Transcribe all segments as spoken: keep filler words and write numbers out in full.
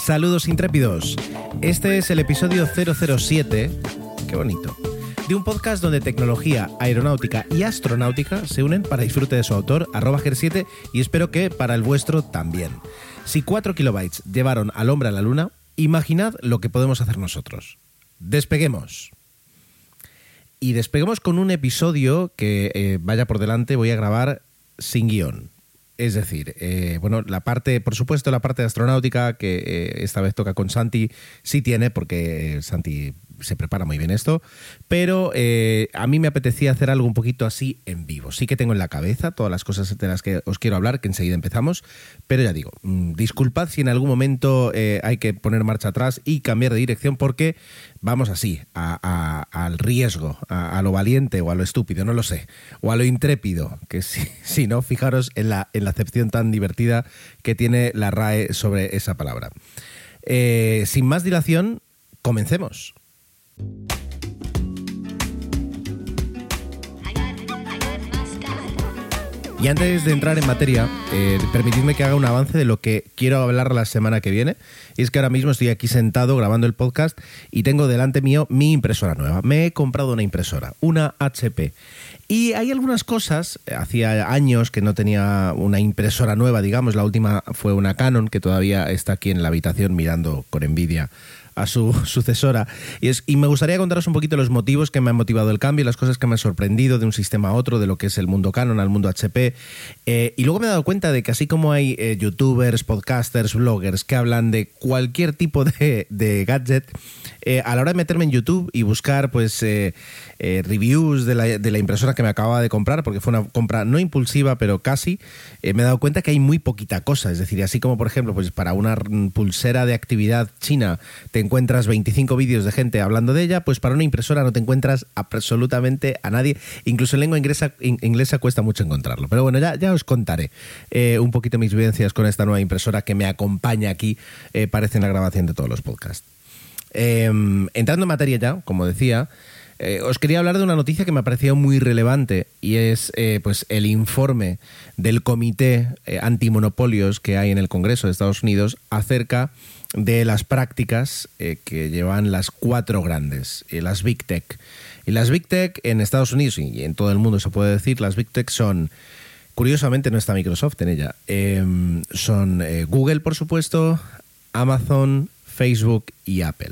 Saludos intrépidos. Este es el episodio cero cero siete, qué bonito, de un podcast donde tecnología, aeronáutica y astronáutica se unen para disfrute de su autor, arroba ger siete, y espero que para el vuestro también. Si cuatro kilobytes llevaron al hombre a la luna, imaginad lo que podemos hacer nosotros. Despeguemos. Y despeguemos con un episodio que, eh, vaya por delante, voy a grabar sin guión. Es decir, eh, bueno, la parte, por supuesto, la parte de astronáutica, que eh, esta vez toca con Santi, sí tiene, porque Santi se prepara muy bien esto, pero eh, a mí me apetecía hacer algo un poquito así en vivo. Sí que tengo en la cabeza todas las cosas de las que os quiero hablar, que enseguida empezamos, pero ya digo, mmm, disculpad si en algún momento eh, hay que poner marcha atrás y cambiar de dirección, porque vamos así, a, a, al riesgo, a, a lo valiente o a lo estúpido, no lo sé, o a lo intrépido, que si, si no, fijaros en la, en la acepción tan divertida que tiene la R A E sobre esa palabra. Eh, sin más dilación, comencemos. Y antes de entrar en materia, eh, permitidme que haga un avance de lo que quiero hablar la semana que viene. Y es que ahora mismo estoy aquí sentado grabando el podcast y tengo delante mío mi impresora nueva. Me he comprado una impresora, una H P. Y hay algunas cosas, hacía años que no tenía una impresora nueva, digamos, la última fue una Canon, que todavía está aquí en la habitación mirando con envidia a su sucesora, y, es, y me gustaría contaros un poquito los motivos que me han motivado el cambio, las cosas que me han sorprendido de un sistema a otro, de lo que es el mundo Canon al mundo H P, eh, y luego me he dado cuenta de que así como hay eh, youtubers, podcasters, bloggers que hablan de cualquier tipo de, de gadget, eh, a la hora de meterme en YouTube y buscar pues eh, eh, reviews de la, de la impresora que me acababa de comprar, porque fue una compra no impulsiva, pero casi, eh, me he dado cuenta que hay muy poquita cosa, es decir, así como por ejemplo pues para una pulsera de actividad china te encuentras veinticinco vídeos de gente hablando de ella, pues para una impresora no te encuentras absolutamente a nadie, incluso en lengua inglesa, inglesa cuesta mucho encontrarlo, pero bueno, ya, ya os contaré eh, un poquito mis vivencias con esta nueva impresora que me acompaña aquí, eh, parece en la grabación de todos los podcasts. Eh, entrando en materia ya, como decía, Eh, os quería hablar de una noticia que me ha parecido muy relevante, y es eh, pues el informe del comité eh, antimonopolios que hay en el Congreso de Estados Unidos acerca de las prácticas eh, que llevan las cuatro grandes, eh, las Big Tech. Y las Big Tech en Estados Unidos y en todo el mundo se puede decir, las Big Tech son, curiosamente no está Microsoft en ella, eh, son eh, Google, por supuesto, Amazon, Facebook y Apple.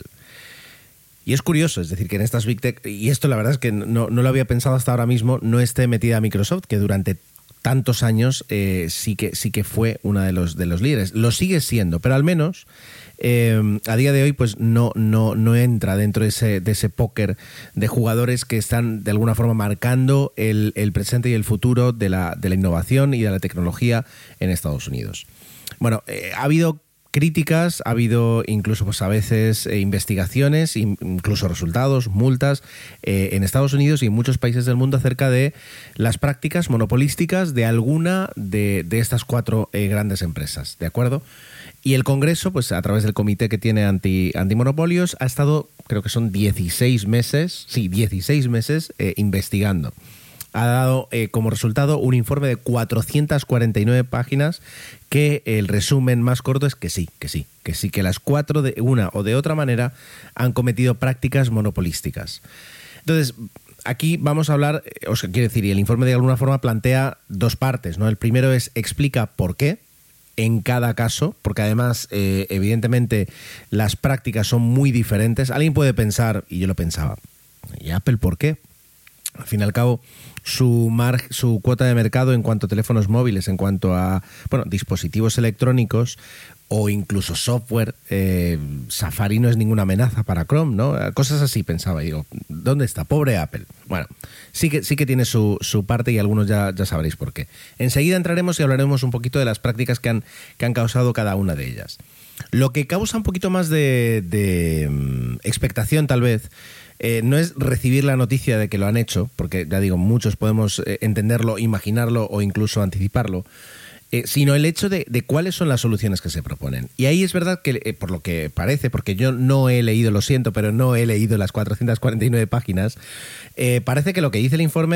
Y es curioso, es decir, que en estas Big Tech, y esto la verdad es que no, no lo había pensado hasta ahora mismo, no esté metida Microsoft, que durante tantos años eh, sí que sí que fue una de los, de los líderes. Lo sigue siendo, pero al menos eh, a día de hoy pues no, no, no entra dentro de ese, de ese póker de jugadores que están de alguna forma marcando el, el presente y el futuro de la, de la innovación y de la tecnología en Estados Unidos. Bueno, eh, ha habido críticas, ha habido incluso pues a veces eh, investigaciones, incluso resultados, multas eh, en Estados Unidos y en muchos países del mundo acerca de las prácticas monopolísticas de alguna de, de estas cuatro eh, grandes empresas, ¿de acuerdo? Y el Congreso, pues a través del comité que tiene anti, antimonopolios, ha estado, creo que son dieciséis meses, sí, dieciséis meses eh, investigando. Ha dado eh, como resultado un informe de cuatrocientas cuarenta y nueve páginas que el resumen más corto es que sí, que sí, que sí, que las cuatro de una o de otra manera han cometido prácticas monopolísticas. Entonces, aquí vamos a hablar, o sea, quiere decir, y el informe de alguna forma plantea dos partes, ¿no? El primero es explica por qué en cada caso, porque además, eh, evidentemente, las prácticas son muy diferentes. Alguien puede pensar, y yo lo pensaba, ¿y Apple por qué? Al fin y al cabo, su, mar, su cuota de mercado en cuanto a teléfonos móviles, en cuanto a bueno, dispositivos electrónicos o incluso software, eh, Safari no es ninguna amenaza para Chrome, ¿no? Cosas así pensaba. Y digo, ¿dónde está? Pobre Apple. Bueno, sí que, sí que tiene su, su parte y algunos ya, ya sabréis por qué. Enseguida entraremos y hablaremos un poquito de las prácticas que han, que han causado cada una de ellas. Lo que causa un poquito más de, de um, expectación, tal vez, Eh, no es recibir la noticia de que lo han hecho, porque ya digo, muchos podemos eh, entenderlo, imaginarlo o incluso anticiparlo, eh, sino el hecho de, de cuáles son las soluciones que se proponen. Y ahí es verdad que, eh, por lo que parece, porque yo no he leído, lo siento, pero no he leído las cuatrocientas cuarenta y nueve páginas, eh, parece que lo que dice el informe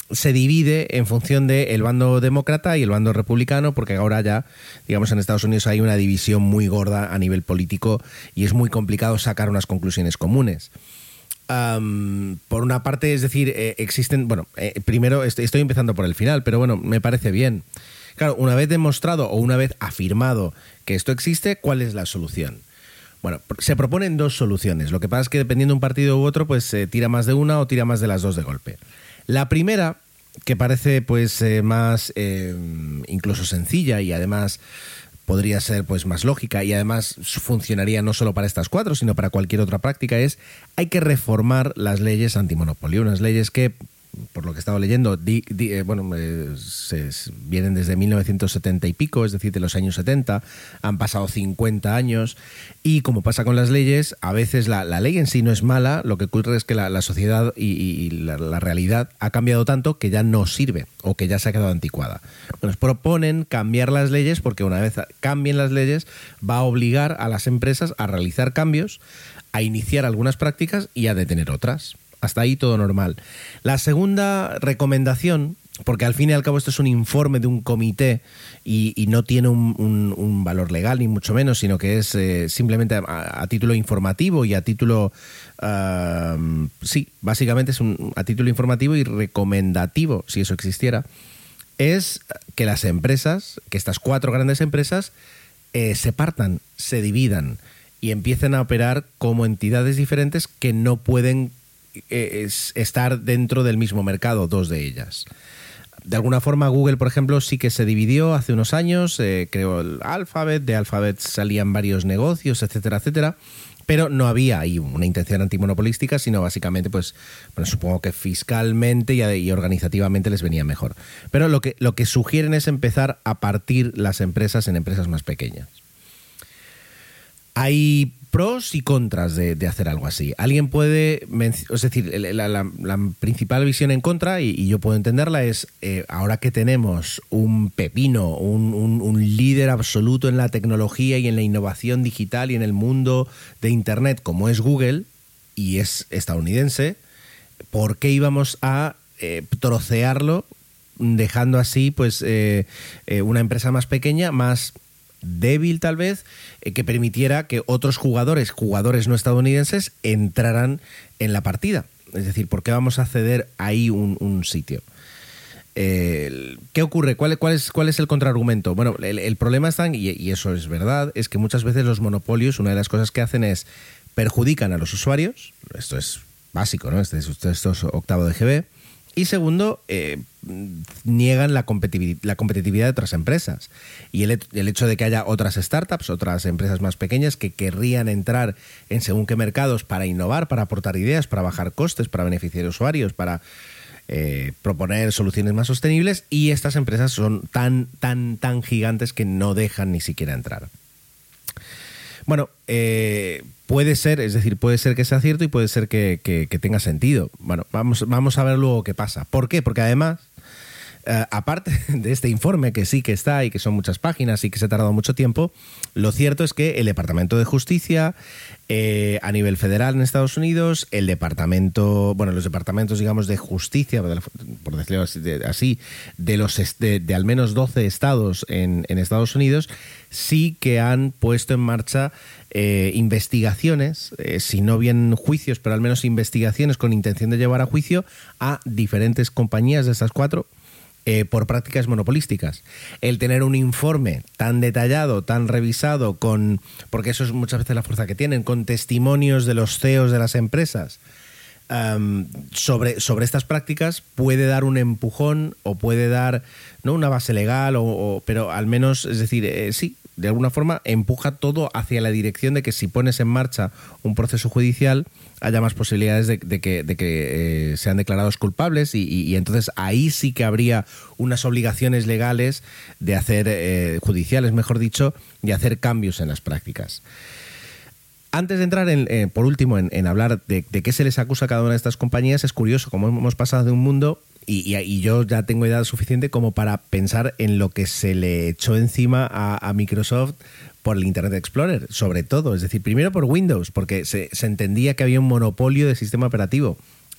se divide en función del bando demócrata y el bando republicano, porque ahora ya, digamos, en Estados Unidos hay una división muy gorda a nivel político y es muy complicado sacar unas conclusiones comunes. Um, por una parte, es decir, eh, existen, bueno, eh, primero estoy, estoy empezando por el final, pero bueno, me parece bien. Claro, una vez demostrado o una vez afirmado que esto existe, ¿cuál es la solución? Bueno, se proponen dos soluciones. Lo que pasa es que dependiendo de un partido u otro, pues se eh, tira más de una o tira más de las dos de golpe. La primera, que parece pues eh, más eh, incluso sencilla y además podría ser pues más lógica y además funcionaría no solo para estas cuatro, sino para cualquier otra práctica, es hay que reformar las leyes antimonopolio, unas leyes que, por lo que he estado leyendo, di, di, eh, bueno, eh, se, se, vienen desde mil novecientos setenta y pico, es decir, de los años setenta, han pasado cincuenta años y como pasa con las leyes, a veces la, la ley en sí no es mala, lo que ocurre es que la, la sociedad y, y la, la realidad ha cambiado tanto que ya no sirve o que ya se ha quedado anticuada. Nos proponen cambiar las leyes porque una vez cambien las leyes va a obligar a las empresas a realizar cambios, a iniciar algunas prácticas y a detener otras. Hasta ahí todo normal. La segunda recomendación, porque al fin y al cabo esto es un informe de un comité y, y no tiene un, un, un valor legal ni mucho menos, sino que es eh, simplemente a, a título informativo y a título, uh, sí, básicamente es un, a título informativo y recomendativo, si eso existiera, es que las empresas, que estas cuatro grandes empresas, eh, se partan, se dividan y empiecen a operar como entidades diferentes que no pueden es estar dentro del mismo mercado, dos de ellas. De alguna forma Google, por ejemplo, sí que se dividió hace unos años, eh, creó el Alphabet, de Alphabet salían varios negocios, etcétera, etcétera, pero no había ahí una intención antimonopolística, sino básicamente, pues, bueno, supongo que fiscalmente y, y organizativamente les venía mejor. Pero lo que, lo que sugieren es empezar a partir las empresas en empresas más pequeñas. Hay pros y contras de, de hacer algo así. Alguien puede, es decir, la, la, la principal visión en contra, y, y yo puedo entenderla, es eh, ahora que tenemos un pepino, un, un, un líder absoluto en la tecnología y en la innovación digital y en el mundo de Internet como es Google, y es estadounidense, ¿por qué íbamos a eh, trocearlo dejando así pues eh, eh, una empresa más pequeña, más débil tal vez, eh, que permitiera que otros jugadores, jugadores no estadounidenses, entraran en la partida? Es decir, ¿por qué vamos a ceder ahí un, un sitio? Eh, ¿Qué ocurre? ¿Cuál, cuál, es, ¿Cuál es el contraargumento? Bueno, el, el problema está, y, y eso es verdad, es que muchas veces los monopolios, una de las cosas que hacen es perjudican a los usuarios, esto es básico, ¿no? Este, esto es octavo de G B. Y segundo, eh, niegan la competitividad, la competitividad de otras empresas. Y el, el hecho de que haya otras startups, otras empresas más pequeñas que querrían entrar en según qué mercados para innovar, para aportar ideas, para bajar costes, para beneficiar a usuarios, para eh, proponer soluciones más sostenibles. Y estas empresas son tan, tan, tan gigantes que no dejan ni siquiera entrar. Bueno, eh, puede ser, es decir, puede ser que sea cierto y puede ser que, que, que tenga sentido. Bueno, vamos, vamos a ver luego qué pasa. ¿Por qué? Porque además, eh, aparte de este informe, que sí que está y que son muchas páginas y que se ha tardado mucho tiempo, lo cierto es que el Departamento de Justicia, eh, a nivel federal en Estados Unidos, el departamento, bueno, los departamentos, digamos, de justicia, por decirlo así, de los de, de al menos doce estados en, en Estados Unidos, sí que han puesto en marcha eh, investigaciones, eh, si no bien juicios, pero al menos investigaciones con intención de llevar a juicio a diferentes compañías de estas cuatro eh, por prácticas monopolísticas. El tener un informe tan detallado, tan revisado, con porque eso es muchas veces la fuerza que tienen, con testimonios de los C E Os de las empresas, Um, sobre, sobre estas prácticas, puede dar un empujón o puede dar no una base legal, o, o, pero al menos, es decir, eh, sí, de alguna forma empuja todo hacia la dirección de que si pones en marcha un proceso judicial haya más posibilidades de, de que, de que eh, sean declarados culpables y, y, y entonces ahí sí que habría unas obligaciones legales de hacer, eh, judiciales mejor dicho, de hacer cambios en las prácticas. Antes de entrar, en, eh, por último, en, en hablar de, de qué se les acusa a cada una de estas compañías, es curioso cómo hemos pasado de un mundo, y, y, y yo ya tengo edad suficiente como para pensar en lo que se le echó encima a, a Microsoft por el Internet Explorer, sobre todo. Es decir, primero por Windows, porque se, se entendía que había un monopolio de sistema operativo.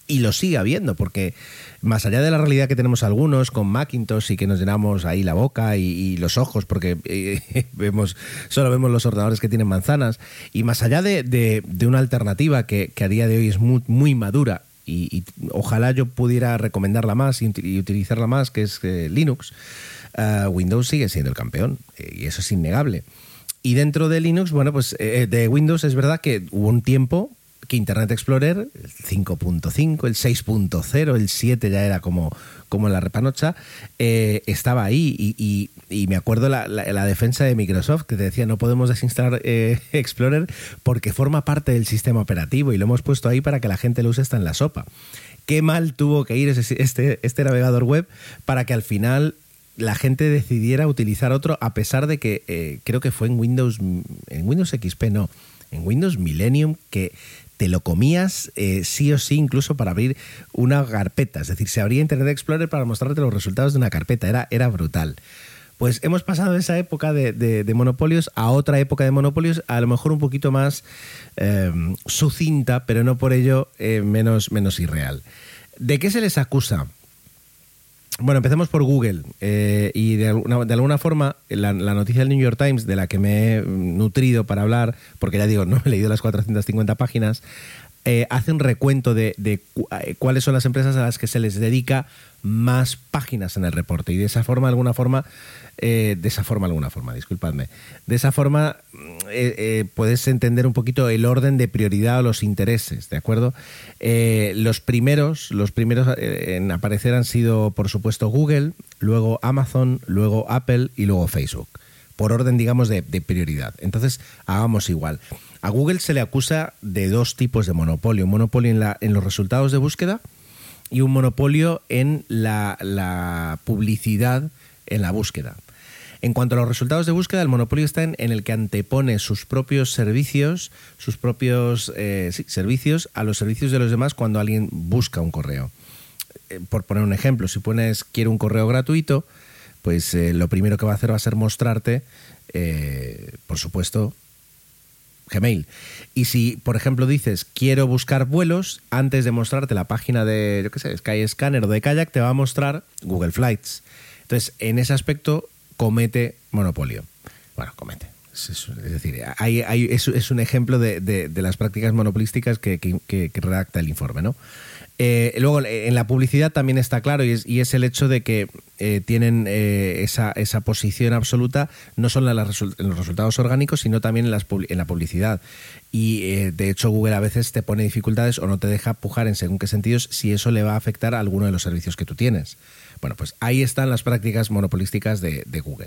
y lo sigue habiendo, porque más allá de la realidad que tenemos algunos con Macintosh y que nos llenamos ahí la boca y, y los ojos porque eh, vemos solo vemos los ordenadores que tienen manzanas, y más allá de, de, de una alternativa que, que a día de hoy es muy, muy madura y, y ojalá yo pudiera recomendarla más y, y utilizarla más, que es eh, Linux, uh, Windows sigue siendo el campeón, eh, y eso es innegable. Y dentro de Linux, bueno, pues eh, de Windows es verdad que hubo un tiempo que Internet Explorer, el cinco punto cinco, el seis punto cero, el siete ya era como, como la repanocha, eh, estaba ahí y, y, y me acuerdo la, la, la defensa de Microsoft que te decía no podemos desinstalar eh, Explorer porque forma parte del sistema operativo y lo hemos puesto ahí para que la gente lo use hasta en la sopa. Qué mal tuvo que ir ese, este, este navegador web para que al final la gente decidiera utilizar otro, a pesar de que eh, creo que fue en Windows, en Windows X P, no, en Windows Millennium, que te lo comías eh, sí o sí, incluso para abrir una carpeta. Es decir, se abría Internet Explorer para mostrarte los resultados de una carpeta. Era, era brutal. Pues hemos pasado de esa época de, de, de monopolios a otra época de monopolios, a lo mejor un poquito más eh, sucinta, pero no por ello eh, menos, menos irreal. ¿De qué se les acusa? Bueno, empecemos por Google eh, y de alguna, de alguna forma la, la noticia del New York Times, de la que me he nutrido para hablar, porque ya digo, no he leído las cuatrocientas cincuenta páginas, eh, hace un recuento de, de cu cuáles son las empresas a las que se les dedica más páginas en el reporte, y de esa forma, de alguna forma, eh, de esa forma, alguna forma, disculpadme, de esa forma eh, eh, puedes entender un poquito el orden de prioridad o los intereses, ¿de acuerdo? Eh, los primeros, los primeros eh, en aparecer han sido, por supuesto, Google, luego Amazon, luego Apple y luego Facebook, por orden, digamos, de, de prioridad. Entonces, hagamos igual. A Google se le acusa de dos tipos de monopolio, un monopolio en, la, en los resultados de búsqueda y un monopolio en la, la publicidad en la búsqueda. En cuanto a los resultados de búsqueda, el monopolio está en, en el que antepone sus propios servicios, sus propios eh, sí, servicios a los servicios de los demás cuando alguien busca un correo. Eh, por poner un ejemplo, si pones quiero un correo gratuito, pues eh, lo primero que va a hacer va a ser mostrarte, eh, por supuesto, Gmail. Y si, por ejemplo, dices quiero buscar vuelos, antes de mostrarte la página de, yo qué sé, Skyscanner o de Kayak, te va a mostrar Google Flights. Entonces, en ese aspecto, comete monopolio. Bueno, comete. Es, es, es decir, hay, hay, es, es un ejemplo de, de, de las prácticas monopolísticas que, que, que redacta el informe, ¿no? Eh, luego, en la publicidad también está claro, y es, y es el hecho de que eh, tienen eh, esa, esa posición absoluta, no solo en, la resu en los resultados orgánicos, sino también en, las en la publicidad. Y eh, de hecho, Google a veces te pone dificultades o no te deja pujar en según qué sentidos si eso le va a afectar a alguno de los servicios que tú tienes. Bueno, pues ahí están las prácticas monopolísticas de, de Google.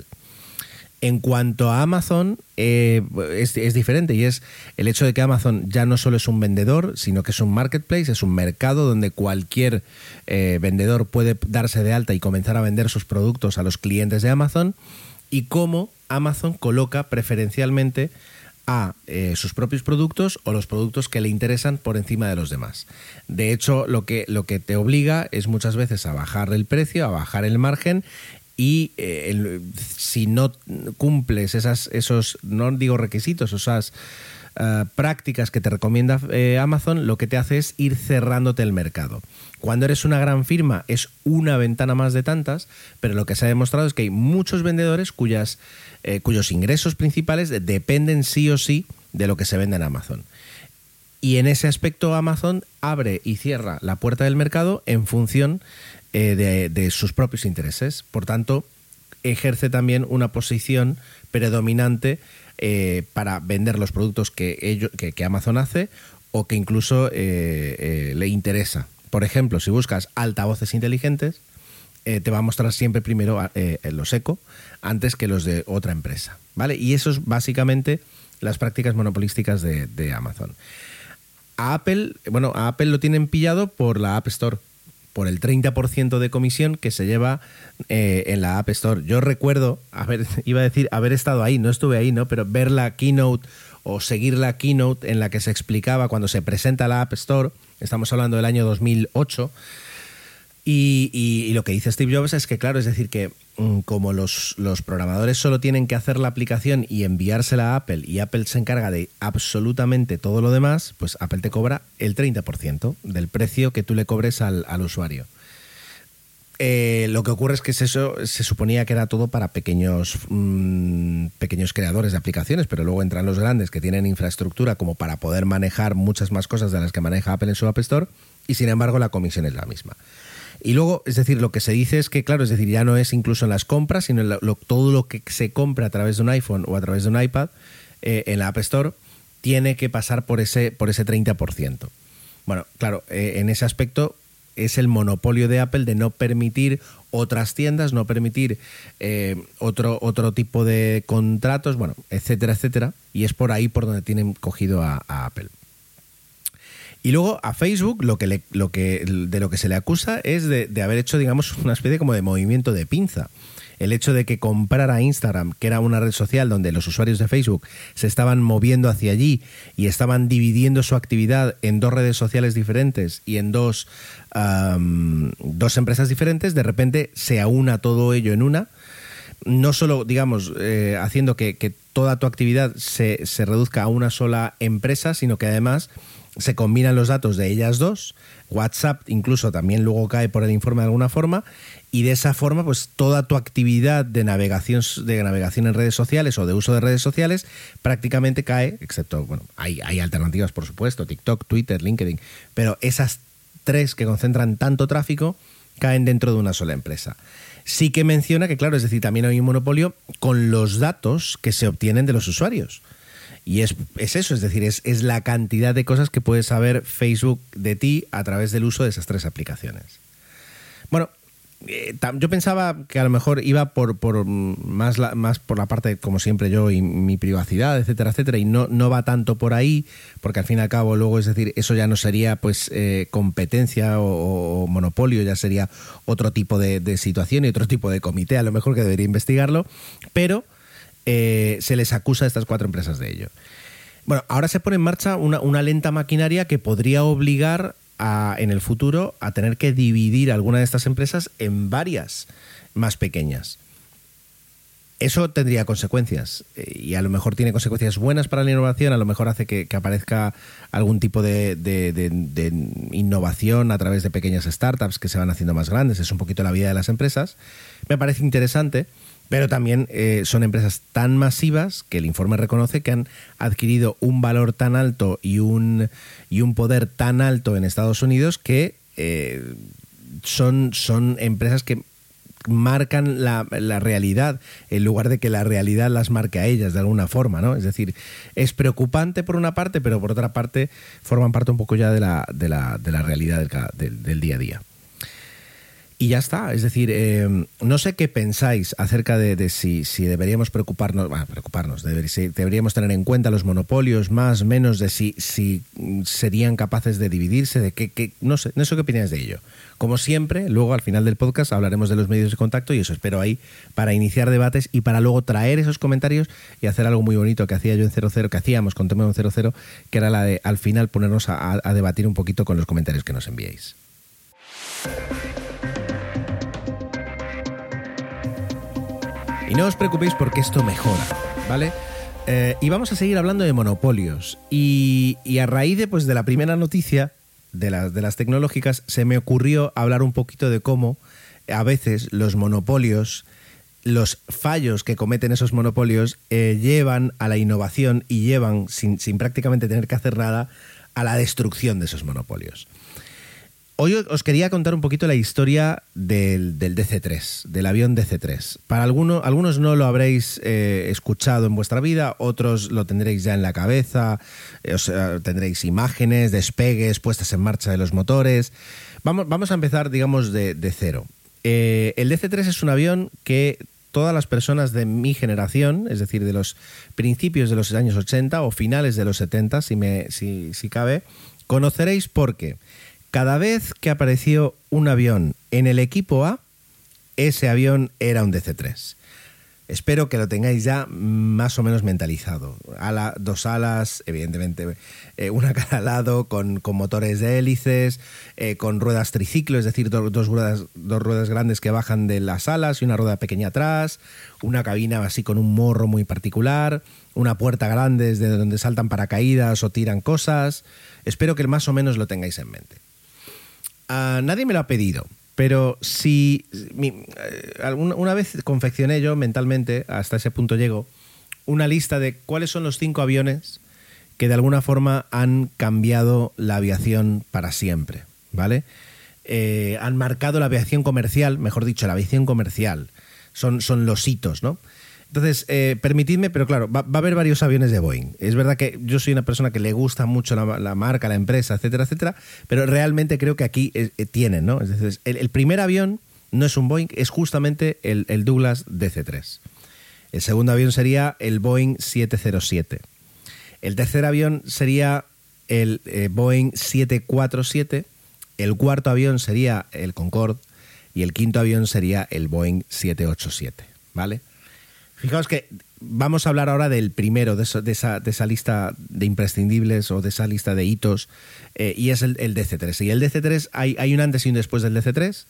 En cuanto a Amazon, eh, es, es diferente, y es el hecho de que Amazon ya no solo es un vendedor, sino que es un marketplace, es un mercado donde cualquier eh, vendedor puede darse de alta y comenzar a vender sus productos a los clientes de Amazon, y cómo Amazon coloca preferencialmente a eh, sus propios productos o los productos que le interesan por encima de los demás. De hecho, lo que, lo que te obliga es muchas veces a bajar el precio, a bajar el margen. Y eh, el, si no cumples esas, esos, no digo requisitos, esas uh, prácticas que te recomienda eh, Amazon, lo que te hace es ir cerrándote el mercado. Cuando eres una gran firma es una ventana más de tantas, pero lo que se ha demostrado es que hay muchos vendedores cuyas, eh, cuyos ingresos principales dependen sí o sí de lo que se vende en Amazon. Y en ese aspecto Amazon abre y cierra la puerta del mercado en función eh, de, de sus propios intereses. Por tanto, ejerce también una posición predominante eh, para vender los productos que, ellos, que, que Amazon hace o que incluso eh, eh, le interesa. Por ejemplo, si buscas altavoces inteligentes, eh, te va a mostrar siempre primero eh, los Echo antes que los de otra empresa, ¿vale? Y eso es básicamente las prácticas monopolísticas de, de Amazon. A Apple, bueno, a Apple lo tienen pillado por la App Store, por el treinta por ciento de comisión que se lleva eh, en la App Store. Yo recuerdo, a ver, iba a decir haber estado ahí, no estuve ahí, ¿no? Pero ver la keynote o seguir la keynote en la que se explicaba cuando se presenta la App Store, estamos hablando del año dos mil ocho, y, y, y lo que dice Steve Jobs es que, claro, es decir, que como los, los programadores solo tienen que hacer la aplicación y enviársela a Apple, y Apple se encarga de absolutamente todo lo demás, pues Apple te cobra el treinta por ciento del precio que tú le cobres al, al usuario. Eh, lo que ocurre es que eso se suponía que era todo para pequeños, mmm, pequeños creadores de aplicaciones, pero luego entran los grandes que tienen infraestructura como para poder manejar muchas más cosas de las que maneja Apple en su App Store, y sin embargo la comisión es la misma. Y luego, es decir, lo que se dice es que, claro, es decir, ya no es incluso en las compras, sino en lo, lo, todo lo que se compra a través de un iPhone o a través de un iPad eh, en la App Store tiene que pasar por ese, por ese treinta por ciento. Bueno, claro, eh, en ese aspecto es el monopolio de Apple de no permitir otras tiendas, no permitir eh, otro, otro tipo de contratos, bueno, etcétera, etcétera, y es por ahí por donde tienen cogido a, a Apple. Y luego a Facebook lo que le, lo que, de lo que se le acusa es de, de haber hecho, digamos, una especie como de movimiento de pinza. El hecho de que comprara Instagram, que era una red social donde los usuarios de Facebook se estaban moviendo hacia allí y estaban dividiendo su actividad en dos redes sociales diferentes y en dos, um, dos empresas diferentes, de repente se aúna todo ello en una. No solo, digamos, eh, haciendo que, que toda tu actividad se, se reduzca a una sola empresa, sino que además se combinan los datos de ellas dos. WhatsApp incluso también luego cae por el informe de alguna forma, y de esa forma pues toda tu actividad de navegación, de navegación en redes sociales o de uso de redes sociales prácticamente cae, excepto, bueno, hay, hay alternativas por supuesto, TikTok, Twitter, LinkedIn, pero esas tres que concentran tanto tráfico caen dentro de una sola empresa. Sí que menciona que, claro, es decir, también hay un monopolio con los datos que se obtienen de los usuarios. Y es, es eso, es decir, es, es la cantidad de cosas que puede saber Facebook de ti a través del uso de esas tres aplicaciones. Bueno, eh, yo pensaba que a lo mejor iba por, por más, la, más por la parte, como siempre yo, y mi privacidad, etcétera, etcétera, y no, no va tanto por ahí, porque al fin y al cabo luego, es decir, eso ya no sería pues eh, competencia o, o monopolio, ya sería otro tipo de, de situación y otro tipo de comité, a lo mejor que debería investigarlo, pero Eh, se les acusa a estas cuatro empresas de ello. Bueno, ahora se pone en marcha una, una lenta maquinaria que podría obligar a, en el futuro a tener que dividir alguna de estas empresas en varias más pequeñas. Eso tendría consecuencias, y a lo mejor tiene consecuencias buenas para la innovación, a lo mejor hace que, que aparezca algún tipo de, de, de, de innovación a través de pequeñas startups que se van haciendo más grandes. Es un poquito la vida de las empresas. Me parece interesante. Pero también eh, son empresas tan masivas que el informe reconoce que han adquirido un valor tan alto y un, y un poder tan alto en Estados Unidos que eh, son, son empresas que marcan la, la realidad en lugar de que la realidad las marque a ellas de alguna forma, ¿no? Es decir, es preocupante por una parte, pero por otra parte forman parte un poco ya de la, de la, de la realidad del, del, del día a día. Y ya está, es decir, eh, no sé qué pensáis acerca de, de si, si deberíamos preocuparnos, bueno, preocuparnos, deber, si deberíamos tener en cuenta los monopolios, más, menos, de si, si serían capaces de dividirse, de qué, qué, no sé, no sé qué opináis de ello. Como siempre, luego al final del podcast hablaremos de los medios de contacto y eso espero ahí para iniciar debates y para luego traer esos comentarios y hacer algo muy bonito que hacía yo en cero cero, que hacíamos con Tomeo en cero cero, que era la de al final ponernos a, a debatir un poquito con los comentarios que nos enviéis. Y no os preocupéis porque esto mejora, ¿vale? Eh, y vamos a seguir hablando de monopolios. Y, y a raíz de, pues, de la primera noticia de, la, de las tecnológicas, se me ocurrió hablar un poquito de cómo a veces los monopolios, los fallos que cometen esos monopolios, eh, llevan a la innovación y llevan, sin, sin prácticamente tener que hacer nada, a la destrucción de esos monopolios. Hoy os quería contar un poquito la historia del, del D C tres, del avión D C tres. Para algunos, algunos no lo habréis eh, escuchado en vuestra vida, otros lo tendréis ya en la cabeza, eh, o sea, tendréis imágenes, despegues, puestas en marcha de los motores. Vamos, vamos a empezar, digamos, de, de cero. Eh, el D C tres es un avión que todas las personas de mi generación, es decir, de los principios de los años ochenta o finales de los setenta, si, me, si, si cabe, conoceréis porque cada vez que apareció un avión en el equipo A, ese avión era un D C tres. Espero que lo tengáis ya más o menos mentalizado. Ala, dos alas, evidentemente, eh, una a cada lado, con, con motores de hélices, eh, con ruedas triciclo, es decir, do, dos, ruedas, dos ruedas grandes que bajan de las alas y una rueda pequeña atrás, una cabina así con un morro muy particular, una puerta grande desde donde saltan paracaídas o tiran cosas. Espero que más o menos lo tengáis en mente. Uh, nadie me lo ha pedido, pero si mi, eh, alguna, una vez confeccioné yo mentalmente, hasta ese punto llego, una lista de cuáles son los cinco aviones que de alguna forma han cambiado la aviación para siempre, ¿vale? Eh, han marcado la aviación comercial, mejor dicho, la aviación comercial. Son, son los hitos, ¿no? Entonces, eh, permitidme, pero claro, va, va a haber varios aviones de Boeing. Es verdad que yo soy una persona que le gusta mucho la, la marca, la empresa, etcétera, etcétera, pero realmente creo que aquí eh, tienen, ¿no? Es decir, el, el primer avión no es un Boeing, es justamente el, el Douglas D C tres. El segundo avión sería el Boeing siete cero siete. El tercer avión sería el eh, Boeing siete cuatro siete. El cuarto avión sería el Concorde. Y el quinto avión sería el Boeing siete ocho siete, ¿vale? Fijaos que vamos a hablar ahora del primero de, eso, de, esa, de esa lista de imprescindibles o de esa lista de hitos, eh, y es el, el D C tres. Y el D C tres, hay, hay un antes y un después del D C tres.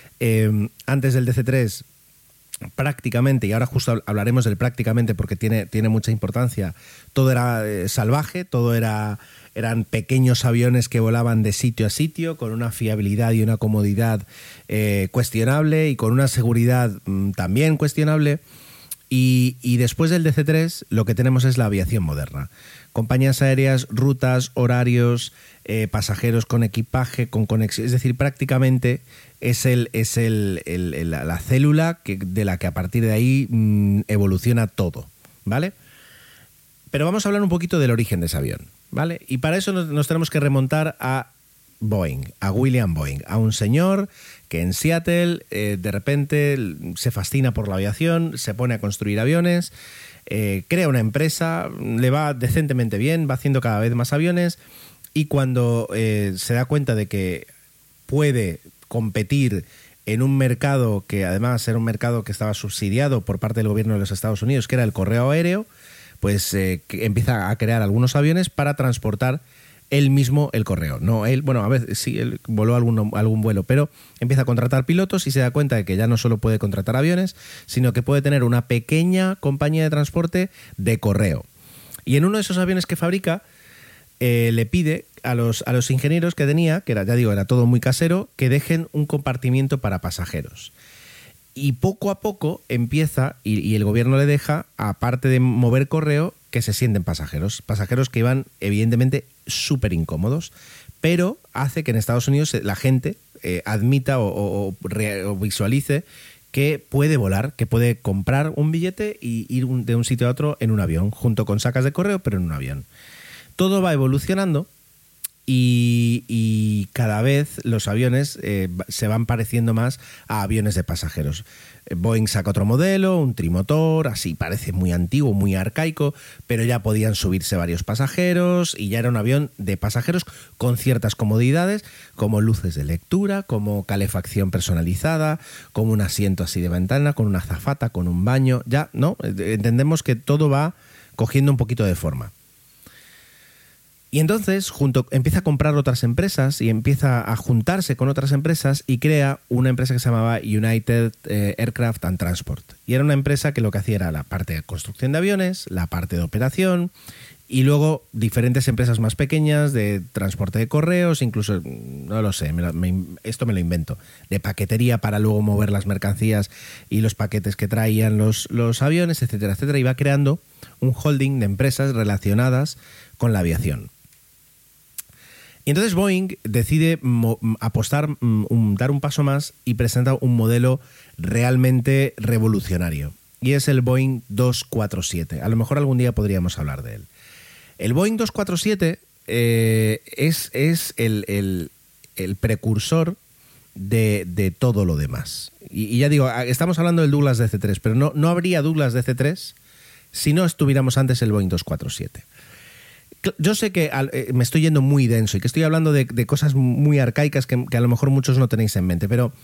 Eh, antes del D C tres, prácticamente, y ahora justo hablaremos del prácticamente porque tiene, tiene mucha importancia, todo era eh, salvaje, todo era, eran pequeños aviones que volaban de sitio a sitio, con una fiabilidad y una comodidad eh, cuestionable y con una seguridad mm, también cuestionable. Y, y después del D C tres lo que tenemos es la aviación moderna. Compañías aéreas, rutas, horarios, eh, pasajeros con equipaje, con conexión. Es decir, prácticamente es, el, es el, el, el, la célula que, de la que a partir de ahí mmm, evoluciona todo, ¿vale? Pero vamos a hablar un poquito del origen de ese avión, ¿vale? Y para eso nos, nos tenemos que remontar a Boeing, a William Boeing, a un señor que en Seattle eh, de repente se fascina por la aviación, se pone a construir aviones, eh, crea una empresa, le va decentemente bien, va haciendo cada vez más aviones y cuando eh, se da cuenta de que puede competir en un mercado que además era un mercado que estaba subsidiado por parte del gobierno de los Estados Unidos, que era el correo aéreo, pues eh, empieza a crear algunos aviones para transportar él mismo el correo. No, él, bueno, a veces sí, él voló algún, algún vuelo, pero empieza a contratar pilotos y se da cuenta de que ya no solo puede contratar aviones, sino que puede tener una pequeña compañía de transporte de correo. Y en uno de esos aviones que fabrica, eh, le pide a los, a los ingenieros que tenía, que era, ya digo, era todo muy casero, que dejen un compartimiento para pasajeros. Y poco a poco empieza, y, y el gobierno le deja, aparte de mover correo, que se sienten pasajeros. Pasajeros que iban, evidentemente, súper incómodos, pero hace que en Estados Unidos la gente eh, admita o, o, o visualice que puede volar, que puede comprar un billete y ir un, de un sitio a otro en un avión, junto con sacas de correo, pero en un avión. Todo va evolucionando y, y cada vez los aviones eh, se van pareciendo más a aviones de pasajeros. Boeing saca otro modelo, un trimotor, así parece muy antiguo, muy arcaico, pero ya podían subirse varios pasajeros y ya era un avión de pasajeros con ciertas comodidades, como luces de lectura, como calefacción personalizada, como un asiento así de ventana, con una azafata, con un baño, ya, ¿no? Entendemos que todo va cogiendo un poquito de forma. Y entonces junto, empieza a comprar otras empresas y empieza a juntarse con otras empresas y crea una empresa que se llamaba United eh, Aircraft and Transport. Y era una empresa que lo que hacía era la parte de construcción de aviones, la parte de operación y luego diferentes empresas más pequeñas de transporte de correos, incluso, no lo sé, me lo, me, esto me lo invento, de paquetería para luego mover las mercancías y los paquetes que traían los, los aviones, etcétera, etcétera. Y va creando un holding de empresas relacionadas con la aviación. Y entonces Boeing decide mo- apostar, um, dar un paso más y presenta un modelo realmente revolucionario. Y es el Boeing doscientos cuarenta y siete. A lo mejor algún día podríamos hablar de él. El Boeing doscientos cuarenta y siete eh, es, es el, el, el precursor de, de todo lo demás. Y, y ya digo, estamos hablando del Douglas D C tres, pero no, no habría Douglas D C tres si no estuviéramos antes el Boeing doscientos cuarenta y siete. Yo sé que eh, me estoy yendo muy denso y que estoy hablando de, de cosas muy arcaicas que, que a lo mejor muchos no tenéis en mente, pero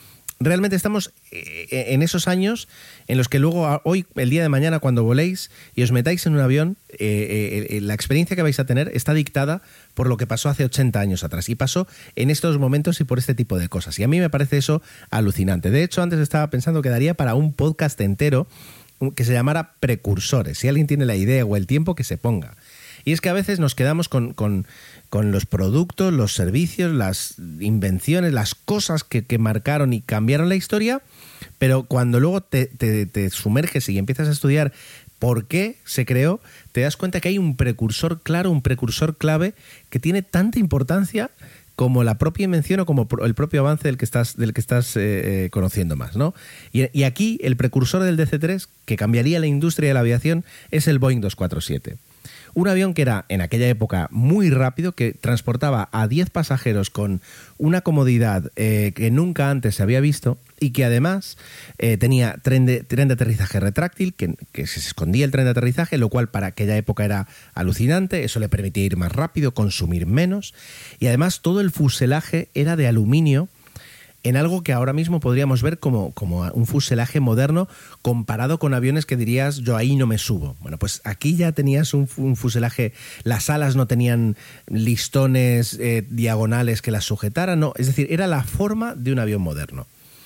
realmente estamos en esos años en los que luego, hoy, el día de mañana, cuando voléis y os metáis en un avión, eh, eh, la experiencia que vais a tener está dictada por lo que pasó hace ochenta años atrás. Y pasó en estos momentos y por este tipo de cosas. Y a mí me parece eso alucinante. De hecho, antes estaba pensando que daría para un podcast entero que se llamara Precursores. Si alguien tiene la idea o el tiempo, que se ponga. Y es que a veces nos quedamos con, con, con los productos, los servicios, las invenciones, las cosas que, que marcaron y cambiaron la historia, pero cuando luego te, te, te sumerges y empiezas a estudiar por qué se creó, te das cuenta que hay un precursor claro, un precursor clave que tiene tanta importancia como la propia invención o como el propio avance del que estás, del que estás eh, conociendo más, ¿no? Y, y aquí el precursor del D C tres, que cambiaría la industria de la aviación, es el Boeing dos cuatro siete. Un avión que era en aquella época muy rápido, que transportaba a diez pasajeros con una comodidad eh, que nunca antes se había visto y que además eh, tenía tren de, tren de aterrizaje retráctil, que, que se escondía el tren de aterrizaje, lo cual para aquella época era alucinante. Eso le permitía ir más rápido, consumir menos, y además todo el fuselaje era de aluminio, en algo que ahora mismo podríamos ver como, como un fuselaje moderno comparado con aviones que dirías, yo ahí no me subo. Bueno, pues aquí ya tenías un, un fuselaje, las alas no tenían listones eh, diagonales que las sujetaran, no, es decir, era la forma de un avión moderno.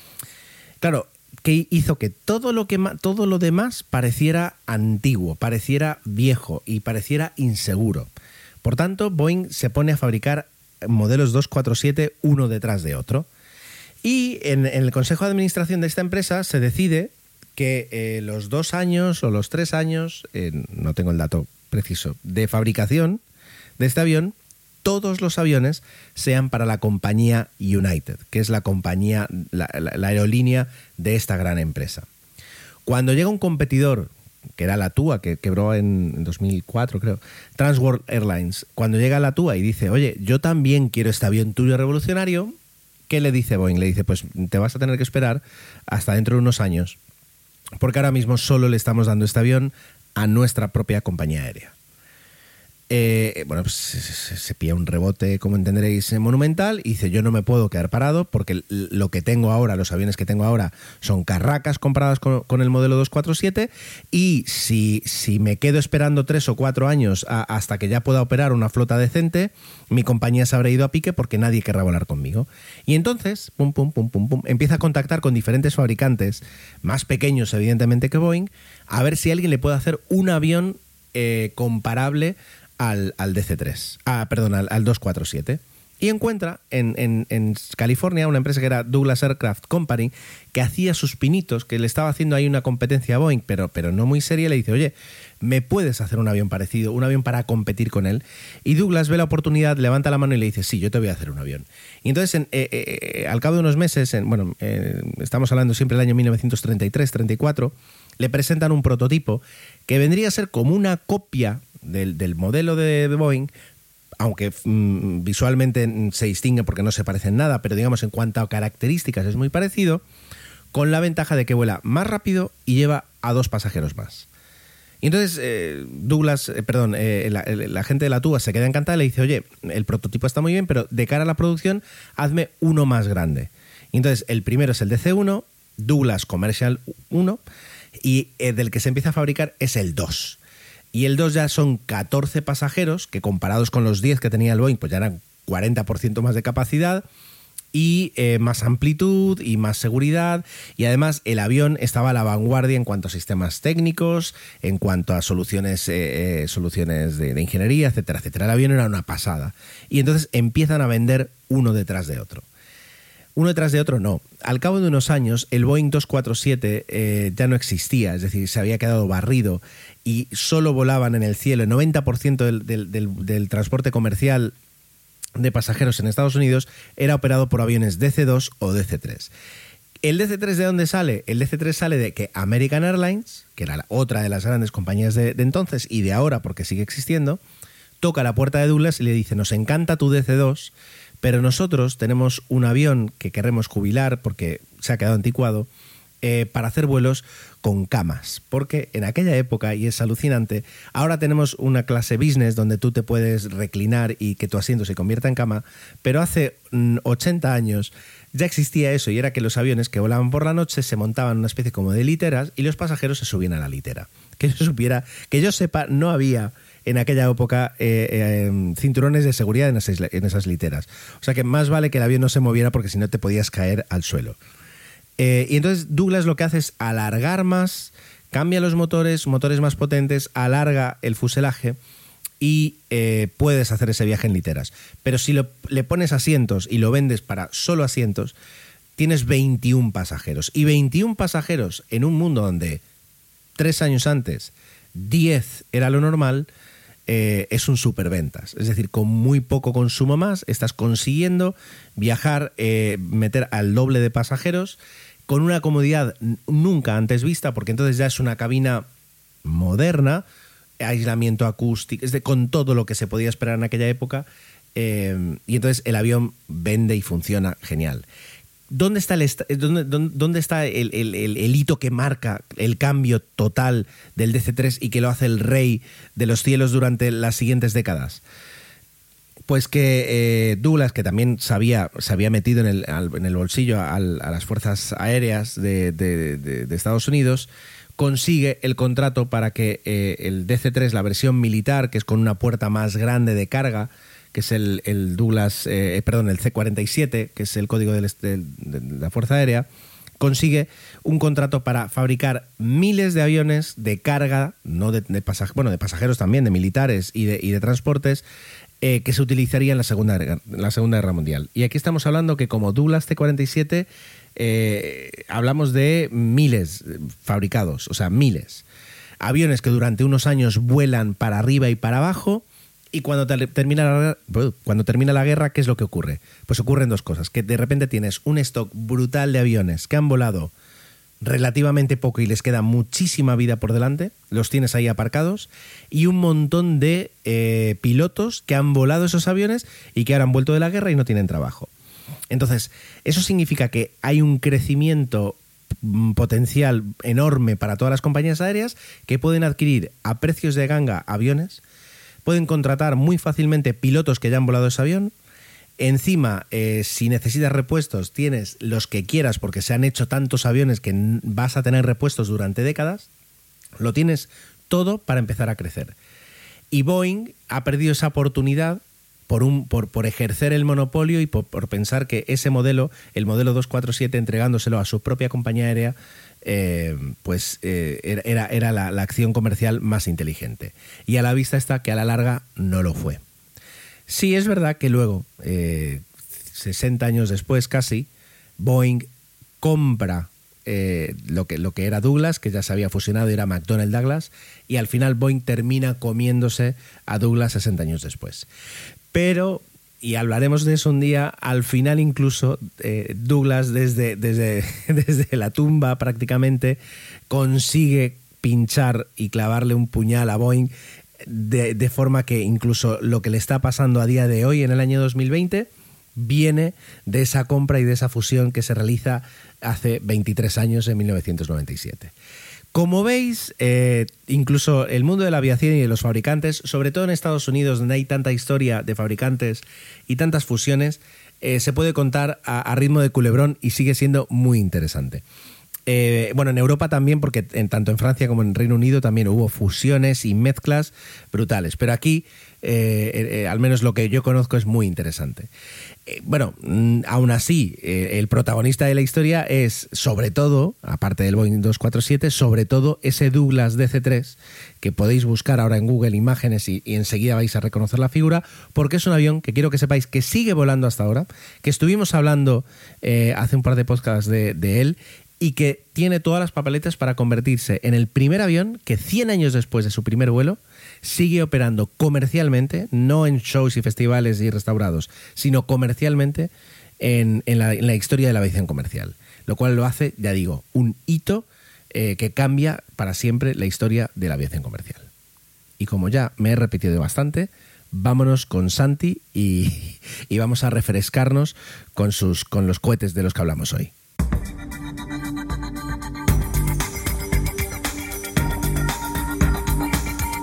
Claro, que hizo que todo lo, que todo lo demás pareciera antiguo, pareciera viejo y pareciera inseguro. Por tanto, Boeing se pone a fabricar modelos dos cuatro siete uno detrás de otro. Y en, en el consejo de administración de esta empresa se decide que eh, los dos años o los tres años, eh, no tengo el dato preciso, de fabricación de este avión, todos los aviones sean para la compañía United, que es la compañía, la, la, la aerolínea de esta gran empresa. Cuando llega un competidor, que era la TUA, que quebró en dos mil cuatro, creo, Trans World Airlines, cuando llega la TUA y dice, oye, yo también quiero este avión tuyo revolucionario, ¿qué le dice Boeing? Le dice, pues te vas a tener que esperar hasta dentro de unos años, porque ahora mismo solo le estamos dando este avión a nuestra propia compañía aérea. Eh, bueno, pues se, se, se pilla un rebote, como entenderéis, monumental, y dice, yo no me puedo quedar parado porque lo que tengo ahora, los aviones que tengo ahora son carracas comparadas con, con el modelo dos cuatro siete, y si, si me quedo esperando tres o cuatro años a, hasta que ya pueda operar una flota decente, mi compañía se habrá ido a pique porque nadie querrá volar conmigo. Y entonces, pum, pum, pum, pum, pum, empieza a contactar con diferentes fabricantes, más pequeños evidentemente que Boeing, a ver si alguien le puede hacer un avión eh, comparable Al, al D C tres, ah, perdón, al, al dos cuatro siete, y encuentra en, en, en California una empresa que era Douglas Aircraft Company, que hacía sus pinitos, que le estaba haciendo ahí una competencia a Boeing, pero, pero no muy seria. Le dice, oye, ¿me puedes hacer un avión parecido, un avión para competir con él? Y Douglas ve la oportunidad, levanta la mano y le dice, sí, yo te voy a hacer un avión. Y entonces, en, eh, eh, al cabo de unos meses, en, bueno, eh, estamos hablando siempre del año mil novecientos treinta y tres, treinta y cuatro, le presentan un prototipo que vendría a ser como una copia Del, del modelo de, de Boeing, aunque mm, visualmente se distingue porque no se parece en nada, pero digamos en cuanto a características es muy parecido, con la ventaja de que vuela más rápido y lleva a dos pasajeros más. Y entonces eh, Douglas, eh, perdón, eh, la, la gente de la TUA se queda encantada y le dice, oye, el prototipo está muy bien, pero de cara a la producción, hazme uno más grande. Y entonces el primero es el D C uno, Douglas Commercial uno, y eh, del que se empieza a fabricar es el dos. Y el dos ya son catorce pasajeros, que comparados con los diez que tenía el Boeing, pues ya eran cuarenta por ciento más de capacidad y eh, más amplitud y más seguridad. Y además el avión estaba a la vanguardia en cuanto a sistemas técnicos, en cuanto a soluciones, eh, eh, soluciones de, de ingeniería, etcétera, etcétera. El avión era una pasada. Y entonces empiezan a vender uno detrás de otro. Uno detrás de otro no. Al cabo de unos años, el Boeing dos cuatro siete eh, ya no existía, es decir, se había quedado barrido y solo volaban en el cielo. El noventa por ciento del, del, del, del transporte comercial de pasajeros en Estados Unidos era operado por aviones D C dos o D C tres. ¿El D C tres de dónde sale? El D C tres sale de que American Airlines, que era la otra de las grandes compañías de, de entonces y de ahora porque sigue existiendo, toca la puerta de Douglas y le dice, nos encanta tu D C dos, pero nosotros tenemos un avión que queremos jubilar porque se ha quedado anticuado eh, para hacer vuelos con camas, porque en aquella época, y es alucinante, ahora tenemos una clase business donde tú te puedes reclinar y que tu asiento se convierta en cama, pero hace mm, ochenta años ya existía eso, y era que los aviones que volaban por la noche se montaban en una especie como de literas y los pasajeros se subían a la litera. Que yo supiera, que yo sepa, no había en aquella época eh, eh, cinturones de seguridad en esas, en esas literas. O sea que más vale que el avión no se moviera porque si no te podías caer al suelo. Eh, y entonces Douglas lo que hace es alargar más, cambia los motores, motores más potentes, alarga el fuselaje y eh, puedes hacer ese viaje en literas. Pero si lo, le pones asientos y lo vendes para solo asientos, tienes veintiún pasajeros. Y veintiún pasajeros en un mundo donde tres años antes diez era lo normal, eh, es un superventas. Es decir, con muy poco consumo más estás consiguiendo viajar, eh, meter al doble de pasajeros con una comodidad nunca antes vista, porque entonces ya es una cabina moderna, aislamiento acústico, es de, con todo lo que se podía esperar en aquella época, eh, y entonces el avión vende y funciona genial. ¿Dónde está, el, dónde, dónde está el, el, el, el hito que marca el cambio total del D C tres y que lo hace el rey de los cielos durante las siguientes décadas? Pues que eh, Douglas, que también sabía, se había metido en el, al, en el bolsillo al, a las fuerzas aéreas de, de, de, de Estados Unidos, consigue el contrato para que eh, el D C tres, la versión militar, que es con una puerta más grande de carga, que es el, el Douglas, eh, perdón, el C cuarenta y siete, que es el código del, de, de la Fuerza Aérea, consigue un contrato para fabricar miles de aviones de carga, no de, de pasajeros, bueno, de pasajeros también, de militares y de, y de transportes, eh, que se utilizaría en la Segunda, en la Segunda Guerra Mundial. Y aquí estamos hablando que como Douglas C cuarenta y siete eh, hablamos de miles fabricados, o sea, miles. Aviones que durante unos años vuelan para arriba y para abajo. Y cuando termina la, cuando termina la guerra, ¿qué es lo que ocurre? Pues ocurren dos cosas, que de repente tienes un stock brutal de aviones que han volado relativamente poco y les queda muchísima vida por delante, los tienes ahí aparcados, y un montón de eh, pilotos que han volado esos aviones y que ahora han vuelto de la guerra y no tienen trabajo. Entonces, eso significa que hay un crecimiento potencial enorme para todas las compañías aéreas que pueden adquirir a precios de ganga aviones. Pueden contratar muy fácilmente pilotos que ya han volado ese avión. Encima, eh, si necesitas repuestos, tienes los que quieras porque se han hecho tantos aviones que vas a tener repuestos durante décadas. Lo tienes todo para empezar a crecer. Y Boeing ha perdido esa oportunidad por, un, por, por ejercer el monopolio y por, por pensar que ese modelo, el modelo doscientos cuarenta y siete, entregándoselo a su propia compañía aérea, Eh, pues eh, era, era la, la acción comercial más inteligente. Y a la vista está que a la larga no lo fue. Sí, es verdad que luego, eh, sesenta años después casi, Boeing compra eh, lo, que, lo que era Douglas, que ya se había fusionado y era McDonnell Douglas, y al final Boeing termina comiéndose a Douglas sesenta años después. Pero... y hablaremos de eso un día, al final incluso eh, Douglas desde, desde, desde la tumba prácticamente consigue pinchar y clavarle un puñal a Boeing de, de forma que incluso lo que le está pasando a día de hoy en el año dos mil veinte viene de esa compra y de esa fusión que se realiza hace veintitrés años, en mil novecientos noventa y siete. Como veis, eh, incluso el mundo de la aviación y de los fabricantes, sobre todo en Estados Unidos, donde hay tanta historia de fabricantes y tantas fusiones, eh, se puede contar a, a ritmo de culebrón y sigue siendo muy interesante. Eh, bueno, en Europa también, porque en, tanto en Francia como en Reino Unido también hubo fusiones y mezclas brutales, pero aquí, eh, eh, al menos lo que yo conozco, es muy interesante. Eh, bueno, aún así, eh, el protagonista de la historia es, sobre todo, aparte del Boeing doscientos cuarenta y siete, sobre todo ese Douglas D C tres, que podéis buscar ahora en Google Imágenes y, y enseguida vais a reconocer la figura, porque es un avión que quiero que sepáis que sigue volando hasta ahora, que estuvimos hablando eh, hace un par de podcasts de, de él, y que tiene todas las papeletas para convertirse en el primer avión que cien años después de su primer vuelo sigue operando comercialmente, no en shows y festivales y restaurados, sino comercialmente en, en, la, en la historia de la aviación comercial. Lo cual lo hace, ya digo, un hito eh, que cambia para siempre la historia de la aviación comercial. Y como ya me he repetido bastante, vámonos con Santi y, y vamos a refrescarnos con, sus, con los cohetes de los que hablamos hoy.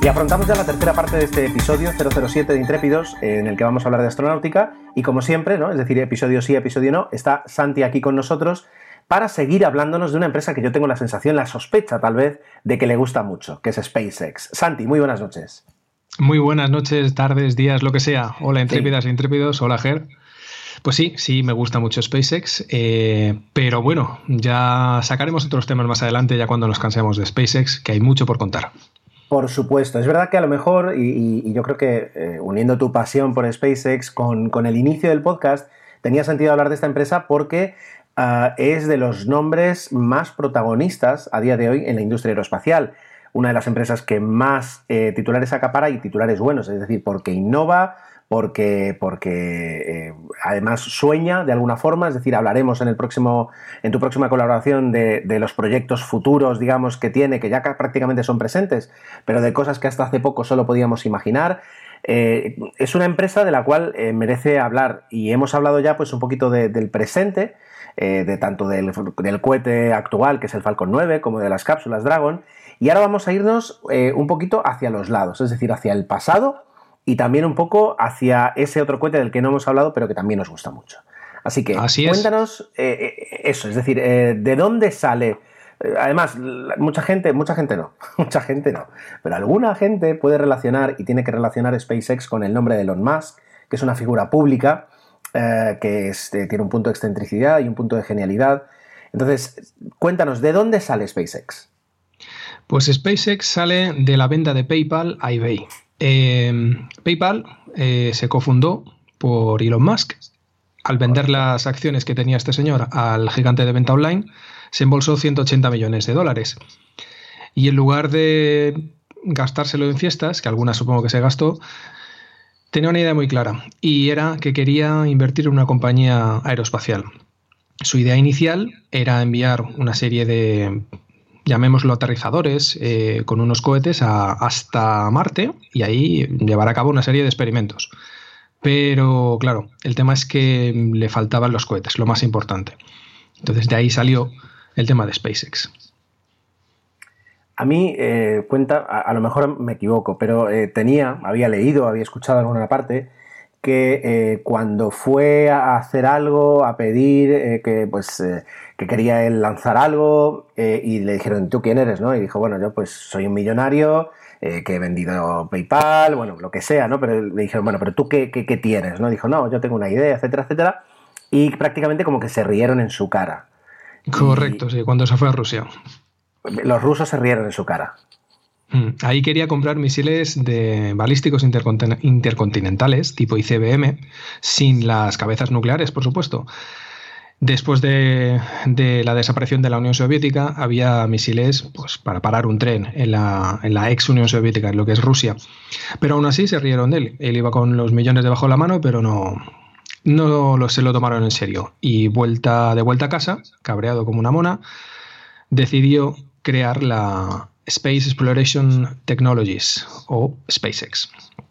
Y afrontamos ya la tercera parte de este episodio cero cero siete de Intrépidos, en el que vamos a hablar de astronáutica. Y como siempre, ¿no? Es decir, episodio sí, episodio no, está Santi aquí con nosotros para seguir hablándonos de una empresa que yo tengo la sensación, la sospecha tal vez, de que le gusta mucho, que es SpaceX. Santi, muy buenas noches. Muy buenas noches, tardes, días, lo que sea. Hola, intrépidas e intrépidos. Hola, Ger. Pues sí, sí, me gusta mucho SpaceX, eh, pero bueno, ya sacaremos otros temas más adelante, ya cuando nos cansemos de SpaceX, que hay mucho por contar. Por supuesto, es verdad que a lo mejor, y, y yo creo que eh, uniendo tu pasión por SpaceX con, con el inicio del podcast, tenía sentido hablar de esta empresa porque uh, es de los nombres más protagonistas a día de hoy en la industria aeroespacial. Una de las empresas que más eh, titulares acapara y titulares buenos, es decir, porque innova, porque, porque eh, además sueña de alguna forma, es decir, hablaremos en el próximo, en tu próxima colaboración de, de los proyectos futuros, digamos, que tiene, que ya prácticamente son presentes, pero de cosas que hasta hace poco solo podíamos imaginar. Eh, es una empresa de la cual eh, merece hablar, y hemos hablado ya pues un poquito de, del presente, eh, de tanto del, del cohete actual, que es el Falcon nueve, como de las cápsulas Dragon, y ahora vamos a irnos eh, un poquito hacia los lados, es decir, hacia el pasado, y también un poco hacia ese otro cohete del que no hemos hablado, pero que también nos gusta mucho. Así que Así cuéntanos eh, eso, es decir, eh, ¿de dónde sale? Eh, además, mucha gente, mucha gente no, mucha gente no, pero alguna gente puede relacionar y tiene que relacionar SpaceX con el nombre de Elon Musk, que es una figura pública, eh, que es, eh, tiene un punto de excentricidad y un punto de genialidad. Entonces, cuéntanos, ¿de dónde sale SpaceX? Pues SpaceX sale de la venta de PayPal a eBay. Eh, PayPal eh, se cofundó por Elon Musk. Al vender las acciones que tenía este señor al gigante de venta online, se embolsó ciento ochenta millones de dólares. Y en lugar de gastárselo en fiestas, que algunas supongo que se gastó, tenía una idea muy clara, y era que quería invertir en una compañía aeroespacial. Su idea inicial era enviar una serie de, llamémoslo aterrizadores, eh, con unos cohetes a, hasta Marte y ahí llevar a cabo una serie de experimentos. Pero claro, el tema es que le faltaban los cohetes, lo más importante. Entonces de ahí salió el tema de SpaceX. A mí, eh, cuenta, a, a lo mejor me equivoco, pero eh, tenía, había leído, había escuchado en alguna parte que eh, cuando fue a hacer algo, a pedir eh, que pues eh, que quería él lanzar algo eh, y le dijeron, ¿tú quién eres? ¿No? Y dijo, bueno, yo pues soy un millonario eh, que he vendido PayPal, bueno, lo que sea, ¿no? Pero le dijeron, bueno, pero ¿tú qué, qué, qué tienes? ¿No? Dijo, no, yo tengo una idea, etcétera, etcétera, y prácticamente como que se rieron en su cara. Correcto, y sí, cuando se fue a Rusia. Los rusos se rieron en su cara. Ahí quería comprar misiles de balísticos intercontin- intercontinentales tipo I C B M, sin las cabezas nucleares, por supuesto. Después de, de la desaparición de la Unión Soviética, había misiles pues, para parar un tren en la, en la ex Unión Soviética, en lo que es Rusia. Pero aún así se rieron de él. Él iba con los millones debajo de la mano, pero no, no lo, se lo tomaron en serio. Y vuelta, de vuelta a casa, cabreado como una mona, decidió crear la Space Exploration Technologies, o SpaceX.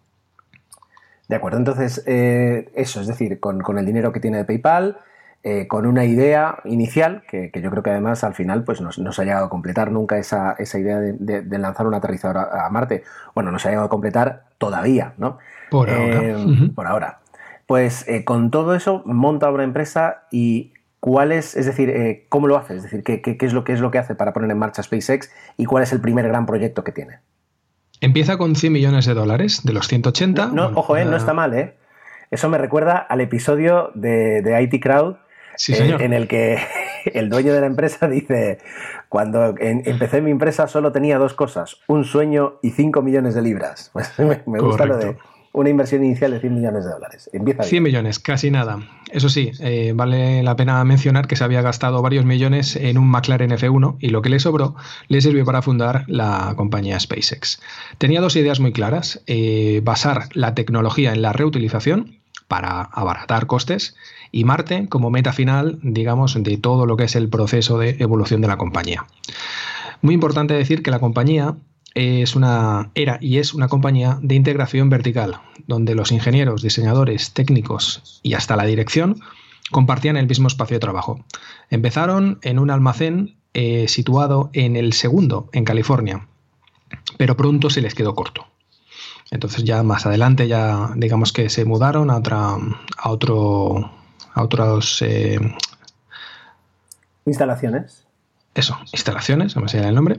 De acuerdo, entonces eh, eso, es decir, con, con el dinero que tiene de PayPal, eh, con una idea inicial, que, que yo creo que además al final pues no, no se ha llegado a completar nunca esa, esa idea de, de, de lanzar un aterrizador a, a Marte. Bueno, no se ha llegado a completar todavía, ¿no? Por eh, ahora. Uh-huh. Por ahora. Pues eh, con todo eso monta una empresa y... ¿Cuál es, es decir, eh, cómo lo hace? Es decir, ¿qué, qué, qué, es lo, ¿qué es lo que hace para poner en marcha SpaceX y cuál es el primer gran proyecto que tiene? Empieza con cien millones de dólares, de los ciento ochenta. No, no bueno, ojo, eh, no está mal, ¿eh? Eso me recuerda al episodio de, de I T Crowd, sí, eh, en el que el dueño de la empresa dice, cuando en, empecé mi empresa solo tenía dos cosas, un sueño y cinco millones de libras. Pues me, me gusta lo de... Una inversión inicial de cien millones de dólares. Empieza cien millones, casi nada. Eso sí, eh, vale la pena mencionar que se había gastado varios millones en un McLaren F uno y lo que le sobró le sirvió para fundar la compañía SpaceX. Tenía dos ideas muy claras. Eh, basar la tecnología en la reutilización para abaratar costes y Marte como meta final, digamos, de todo lo que es el proceso de evolución de la compañía. Muy importante decir que la compañía es una, era y es una compañía de integración vertical, donde los ingenieros, diseñadores, técnicos y hasta la dirección compartían el mismo espacio de trabajo. Empezaron en un almacén eh, situado en el Segundo, en California, pero pronto se les quedó corto. Entonces ya más adelante ya digamos que se mudaron a otra a otro a otros eh, instalaciones. Eso, instalaciones, no me sale el nombre.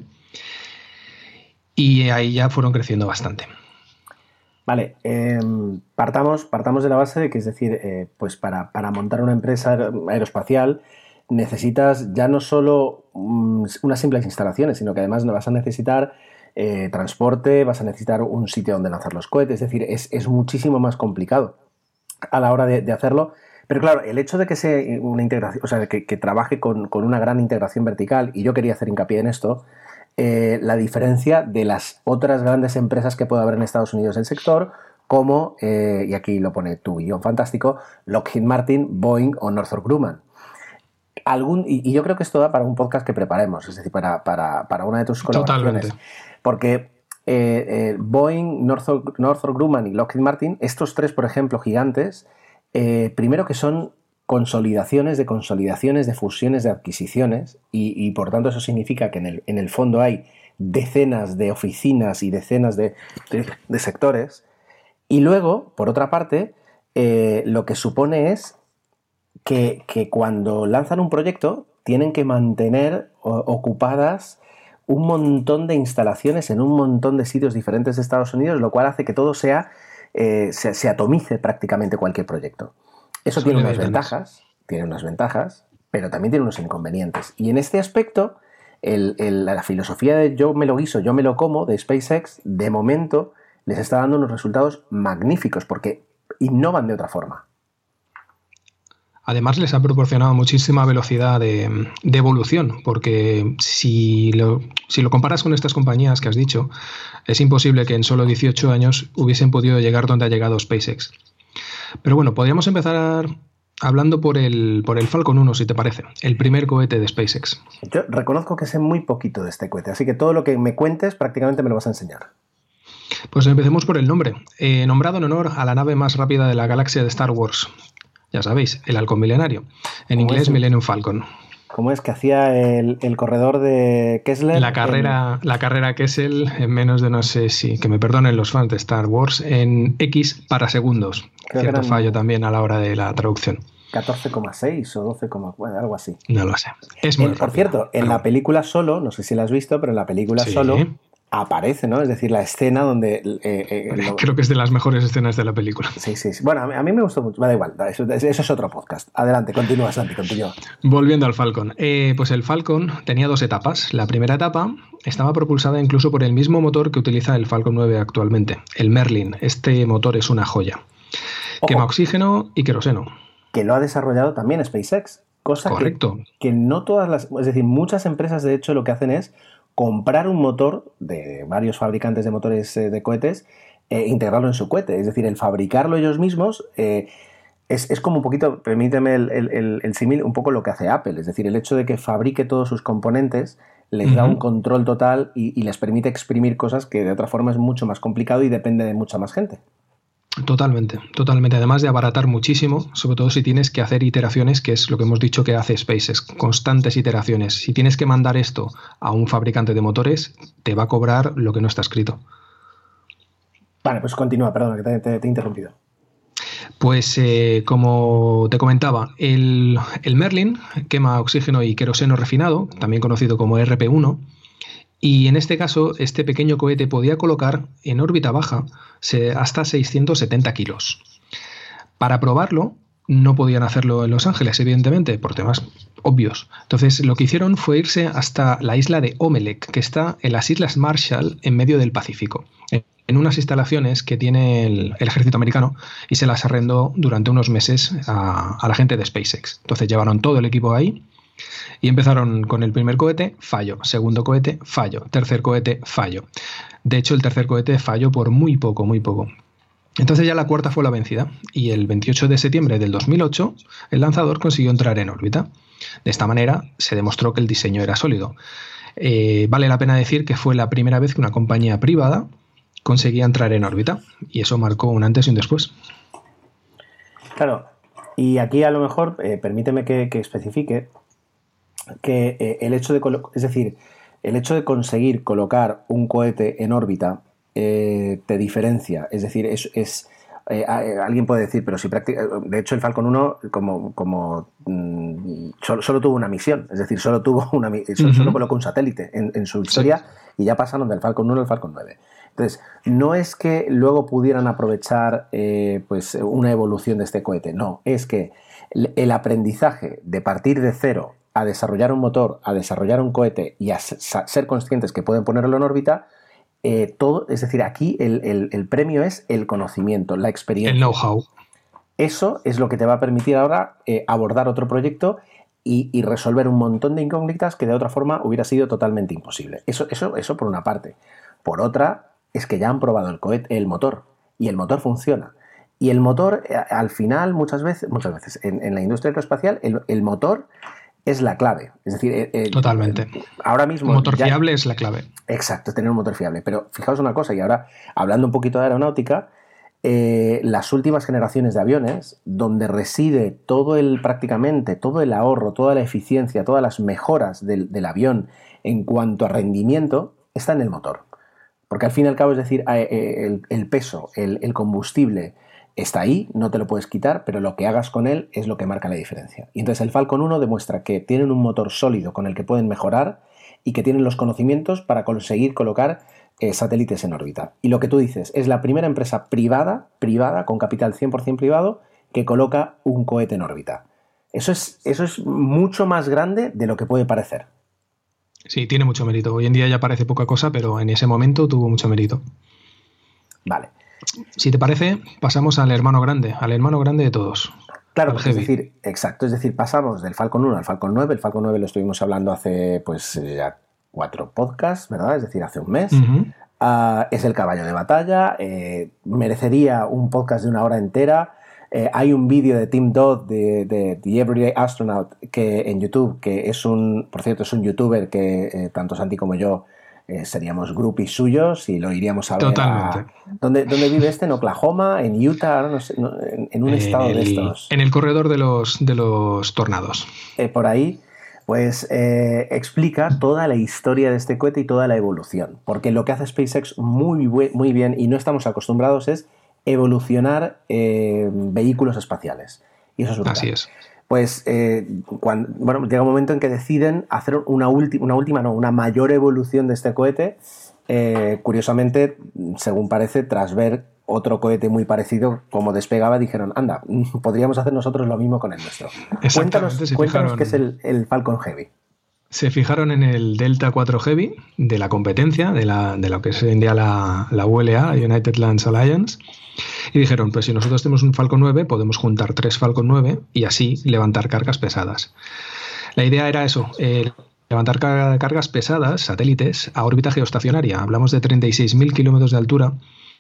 Y ahí ya fueron creciendo bastante. Vale, eh, partamos, partamos de la base de que, es decir, eh, pues para, para montar una empresa aeroespacial necesitas ya no solo um, unas simples instalaciones, sino que además vas a necesitar eh, transporte, vas a necesitar un sitio donde lanzar los cohetes, es decir, es, es muchísimo más complicado a la hora de, de hacerlo. Pero claro, el hecho de que sea una integración, o sea, que, que trabaje con, con una gran integración vertical, y yo quería hacer hincapié en esto, eh, la diferencia de las otras grandes empresas que puede haber en Estados Unidos del sector, como, eh, y aquí lo pone tu guión fantástico, Lockheed Martin, Boeing o Northrop Grumman. Algún, y, y yo creo que esto da para un podcast que preparemos, es decir, para, para, para una de tus colaboraciones. Totalmente. Porque eh, eh, Boeing, Northrop, Northrop Grumman y Lockheed Martin, estos tres, por ejemplo, gigantes, eh, primero que son consolidaciones de consolidaciones, de fusiones, de adquisiciones, y, y por tanto eso significa que en el, en el fondo hay decenas de oficinas y decenas de, de, de sectores. Y luego, por otra parte, eh, lo que supone es que, que cuando lanzan un proyecto tienen que mantener o, ocupadas un montón de instalaciones en un montón de sitios diferentes de Estados Unidos, lo cual hace que todo sea, eh, se, se atomice prácticamente cualquier proyecto. Eso tiene unas ventajas, tiene unas ventajas, pero también tiene unos inconvenientes. Y en este aspecto, el, el, la filosofía de yo me lo guiso, yo me lo como de SpaceX, de momento les está dando unos resultados magníficos porque innovan de otra forma. Además les ha proporcionado muchísima velocidad de, de evolución, porque si lo, si lo comparas con estas compañías que has dicho, es imposible que en solo dieciocho años hubiesen podido llegar donde ha llegado SpaceX. Pero bueno, podríamos empezar hablando por el, por el Falcon uno, si te parece, el primer cohete de SpaceX. Yo reconozco que sé muy poquito de este cohete, así que todo lo que me cuentes prácticamente me lo vas a enseñar. Pues empecemos por el nombre. Eh, nombrado en honor a la nave más rápida de la galaxia de Star Wars. Ya sabéis, el halcón milenario. En inglés, Millennium Falcon. ¿Cómo es que hacía el, el corredor de Kessler? La carrera, en... la carrera Kessel en menos de, no sé si, que me perdonen los fans de Star Wars, en X para segundos. Creo Cierto eran... fallo también a la hora de la traducción. catorce coma seis o doce, bueno, algo así. No lo sé. Es muy el, por cierto, en la película Solo, no sé si la has visto, pero en la película sí. Solo aparece, ¿no? Es decir, la escena donde... Eh, eh, lo... Creo que es de las mejores escenas de la película. Sí, sí. sí. Bueno, a mí, a mí me gustó mucho. Da igual, eso, eso es otro podcast. Adelante, continúa, Santi, continúa. Volviendo al Falcon. Eh, pues el Falcon tenía dos etapas. La primera etapa estaba propulsada incluso por el mismo motor que utiliza el Falcon nueve actualmente, el Merlin. Este motor es una joya. Ojo. Quema oxígeno y queroseno. Que lo ha desarrollado también SpaceX. Cosa Correcto. Que, que no todas las... Es decir, muchas empresas, de hecho, lo que hacen es comprar un motor de varios fabricantes de motores eh, de cohetes e integrarlo en su cohete. Es decir, el fabricarlo ellos mismos eh, es, es como un poquito, permíteme el, el, el, el símil, un poco lo que hace Apple. Es decir, el hecho de que fabrique todos sus componentes les uh-huh. da un control total y, y les permite exprimir cosas que de otra forma es mucho más complicado y depende de mucha más gente. Totalmente, totalmente. Además de abaratar muchísimo, sobre todo si tienes que hacer iteraciones, que es lo que hemos dicho que hace SpaceX, constantes iteraciones. Si tienes que mandar esto a un fabricante de motores, te va a cobrar lo que no está escrito. Vale, pues continúa, perdona, que te, te, te he interrumpido. Pues eh, como te comentaba, el, el Merlin quema oxígeno y queroseno refinado, también conocido como R P uno, y en este caso, este pequeño cohete podía colocar en órbita baja hasta seiscientos setenta kilos. Para probarlo, no podían hacerlo en Los Ángeles, evidentemente, por temas obvios. Entonces, lo que hicieron fue irse hasta la isla de Omelec, que está en las Islas Marshall, en medio del Pacífico, en unas instalaciones que tiene el, el ejército americano, y se las arrendó durante unos meses a, a la gente de SpaceX. Entonces, llevaron todo el equipo ahí. Y empezaron con el primer cohete, fallo. Segundo cohete, fallo. Tercer cohete, fallo. De hecho, el tercer cohete falló por muy poco, muy poco. Entonces ya la cuarta fue la vencida. Y el veintiocho de septiembre del dos mil ocho, el lanzador consiguió entrar en órbita. De esta manera, se demostró que el diseño era sólido. Eh, vale la pena decir que fue la primera vez que una compañía privada conseguía entrar en órbita. Y eso marcó un antes y un después. Claro. Y aquí a lo mejor, eh, permíteme que, que especifique que eh, el hecho de colocar, es decir, el hecho de conseguir colocar un cohete en órbita eh, te diferencia. Es decir, es... es Eh, alguien puede decir, pero si práctica, de hecho el Falcon uno como, como mmm, solo, solo tuvo una misión, es decir, solo tuvo una solo, uh-huh. solo colocó un satélite en, en su historia, sí. Y ya pasaron del Falcon uno al Falcon nueve. Entonces, no es que luego pudieran aprovechar eh, pues una evolución de este cohete, no, es que el, el aprendizaje de partir de cero a desarrollar un motor, a desarrollar un cohete y a ser conscientes que pueden ponerlo en órbita. Eh, todo, es decir, aquí el, el, el premio es el conocimiento, la experiencia. El know-how. Eso es lo que te va a permitir ahora eh, abordar otro proyecto y, y resolver un montón de incógnitas que de otra forma hubiera sido totalmente imposible. Eso, eso, eso por una parte. Por otra, es que ya han probado el cohete, el motor, y el motor funciona. Y el motor, eh, al final, muchas veces, muchas veces en, en la industria aeroespacial, el, el motor es la clave. Es decir, eh, eh, totalmente. Ahora mismo. Un motor ya, fiable es la clave. Exacto, tener un motor fiable. Pero fijaos una cosa, y ahora, hablando un poquito de aeronáutica, eh, las últimas generaciones de aviones, donde reside todo el, prácticamente, todo el ahorro, toda la eficiencia, todas las mejoras del, del avión en cuanto a rendimiento, está en el motor. Porque al fin y al cabo, es decir, eh, el, el peso, el, el combustible, está ahí, no te lo puedes quitar, pero lo que hagas con él es lo que marca la diferencia. Y entonces el Falcon uno demuestra que tienen un motor sólido con el que pueden mejorar y que tienen los conocimientos para conseguir colocar eh, satélites en órbita. Y lo que tú dices, es la primera empresa privada, privada, con capital cien por ciento privado, que coloca un cohete en órbita. Eso es, eso es mucho más grande de lo que puede parecer. Sí, tiene mucho mérito. Hoy en día ya parece poca cosa, pero en ese momento tuvo mucho mérito. Vale. Si te parece, pasamos al hermano grande, al hermano grande de todos. Claro, es decir, exacto, es decir, pasamos del Falcon uno al Falcon nueve. El Falcon nueve lo estuvimos hablando hace pues ya cuatro podcasts, ¿verdad? Es decir, hace un mes. Uh-huh. Uh, es el caballo de batalla, eh, merecería un podcast de una hora entera. Eh, hay un vídeo de Tim Dodd de, de The Everyday Astronaut que en YouTube, que es un, por cierto, es un youtuber que eh, tanto Santi como yo Eh, seríamos groupies suyos y lo iríamos a ver. Totalmente. A, ¿dónde, ¿Dónde vive este? ¿En Oklahoma? ¿En Utah? No sé, no, en, en un en estado el, de estos. En el corredor de los, de los tornados. Eh, por ahí, pues eh, explica toda la historia de este cohete y toda la evolución. Porque lo que hace SpaceX muy, muy bien, y no estamos acostumbrados, es evolucionar eh, vehículos espaciales. Y eso es brutal. Así es. Pues eh, cuando, bueno, llega un momento en que deciden hacer una, ulti, una última, no, una mayor evolución de este cohete, eh, curiosamente, según parece, tras ver otro cohete muy parecido como despegaba, dijeron, anda, podríamos hacer nosotros lo mismo con el nuestro. Cuéntanos, cuéntanos fijaron, qué es el, el Falcon Heavy. Se fijaron en el Delta cuatro Heavy de la competencia, de, la, de lo que es hoy en día la, la U L A, United Launch Alliance, y dijeron, pues si nosotros tenemos un Falcon nueve, podemos juntar tres Falcon nueve y así levantar cargas pesadas. La idea era eso, eh, levantar car- cargas pesadas, satélites, a órbita geoestacionaria. Hablamos de treinta y seis mil kilómetros de altura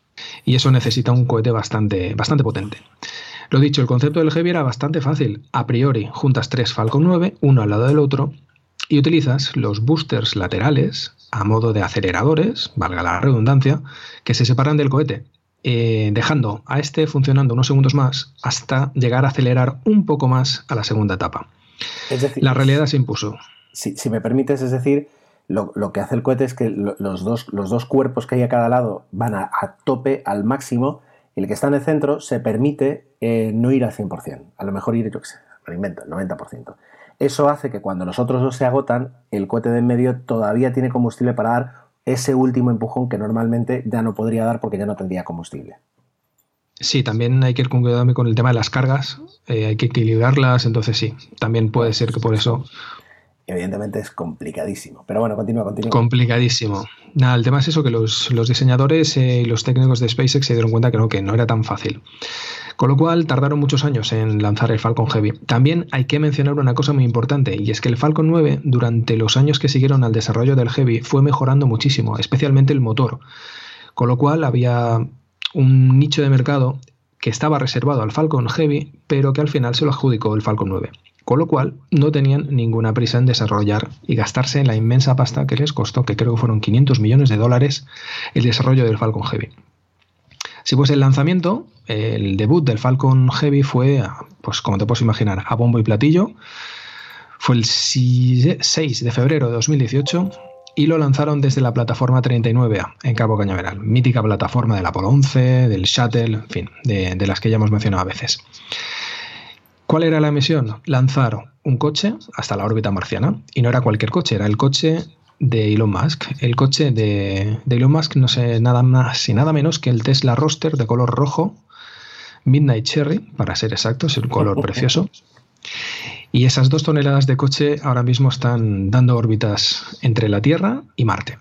y eso necesita un cohete bastante, bastante potente. Lo dicho, el concepto del Heavy era bastante fácil. A priori, juntas tres Falcon nueve, uno al lado del otro, y utilizas los boosters laterales a modo de aceleradores, valga la redundancia, que se separan del cohete, eh, dejando a este funcionando unos segundos más hasta llegar a acelerar un poco más a la segunda etapa. Es decir, la realidad se impuso. Si, si me permites, es decir, lo, lo que hace el cohete es que lo, los, dos, los dos cuerpos que hay a cada lado van a, a tope, al máximo, y el que está en el centro se permite eh, no ir al cien por ciento, a lo mejor ir, yo qué sé, me invento, el noventa por ciento. Eso hace que cuando los otros dos se agotan, el cohete de en medio todavía tiene combustible para dar ese último empujón que normalmente ya no podría dar porque ya no tendría combustible. Sí, también hay que ir con cuidado con el tema de las cargas, eh, hay que equilibrarlas, entonces sí, también puede ser que por eso... Evidentemente es complicadísimo, pero bueno, continúa, continúa. Complicadísimo. Nada, el tema es eso, que los, los diseñadores eh, y los técnicos de SpaceX se dieron cuenta que no, que no era tan fácil. Con lo cual tardaron muchos años en lanzar el Falcon Heavy. También hay que mencionar una cosa muy importante, y es que el Falcon nueve, durante los años que siguieron al desarrollo del Heavy, fue mejorando muchísimo, especialmente el motor. Con lo cual había un nicho de mercado que estaba reservado al Falcon Heavy, pero que al final se lo adjudicó el Falcon nueve. Con lo cual no tenían ninguna prisa en desarrollar y gastarse en la inmensa pasta que les costó, que creo que fueron quinientos millones de dólares, el desarrollo del Falcon Heavy. Sí, pues el lanzamiento, el debut del Falcon Heavy fue, pues como te puedes imaginar, a bombo y platillo. Fue el seis de febrero de dos mil dieciocho y lo lanzaron desde la plataforma treinta y nueve A en Cabo Cañaveral, mítica plataforma del Apolo once, del Shuttle, en fin, de, de las que ya hemos mencionado a veces. ¿Cuál era la misión? Lanzar un coche hasta la órbita marciana, y no era cualquier coche, era el coche de Elon Musk. El coche de, de Elon Musk no sé nada más y nada menos que el Tesla Roadster de color rojo, Midnight Cherry, para ser exactos, el color precioso. Y esas dos toneladas de coche ahora mismo están dando órbitas entre la Tierra y Marte.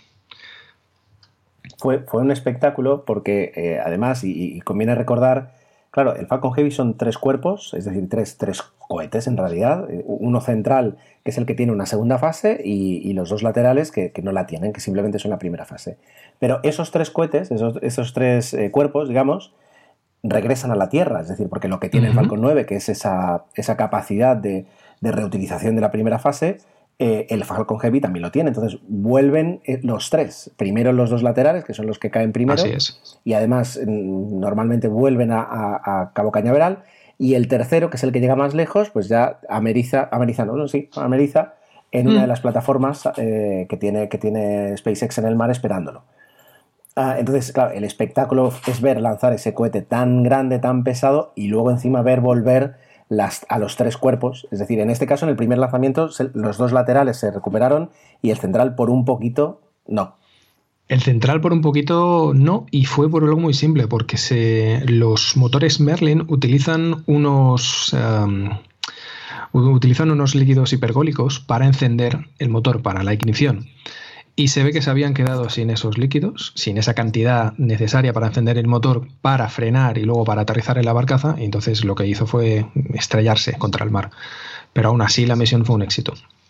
Fue, fue un espectáculo porque, eh, además, y, y conviene recordar, claro, el Falcon Heavy son tres cuerpos, es decir, tres, tres cohetes en realidad. Uno central, que es el que tiene una segunda fase, y, y los dos laterales que, que no la tienen, que simplemente son la primera fase. Pero esos tres cohetes, esos, esos tres eh, cuerpos, digamos, regresan a la Tierra, es decir, porque lo que tiene uh-huh. el Falcon nueve, que es esa, esa capacidad de, de reutilización de la primera fase, eh, el Falcon Heavy también lo tiene. Entonces vuelven eh, los tres, primero los dos laterales, que son los que caen primero, así es. Y además mm, normalmente vuelven a, a, a Cabo Cañaveral, y el tercero, que es el que llega más lejos, pues ya ameriza, ameriza, no, no, sí, ameriza en una mm. de las plataformas eh, que, tiene, que tiene SpaceX en el mar esperándolo. Ah, entonces, claro, el espectáculo es ver lanzar ese cohete tan grande, tan pesado, y luego encima ver volver las, a los tres cuerpos. Es decir, en este caso, en el primer lanzamiento, se, los dos laterales se recuperaron y el central por un poquito no. El central por un poquito no, y fue por algo muy simple, porque se, los motores Merlin utilizan unos, um, utilizan unos líquidos hipergólicos para encender el motor, para la ignición. Y se ve que se habían quedado sin esos líquidos, sin esa cantidad necesaria para encender el motor, para frenar y luego para aterrizar en la barcaza, y entonces lo que hizo fue estrellarse contra el mar. Pero aún así la misión fue un éxito.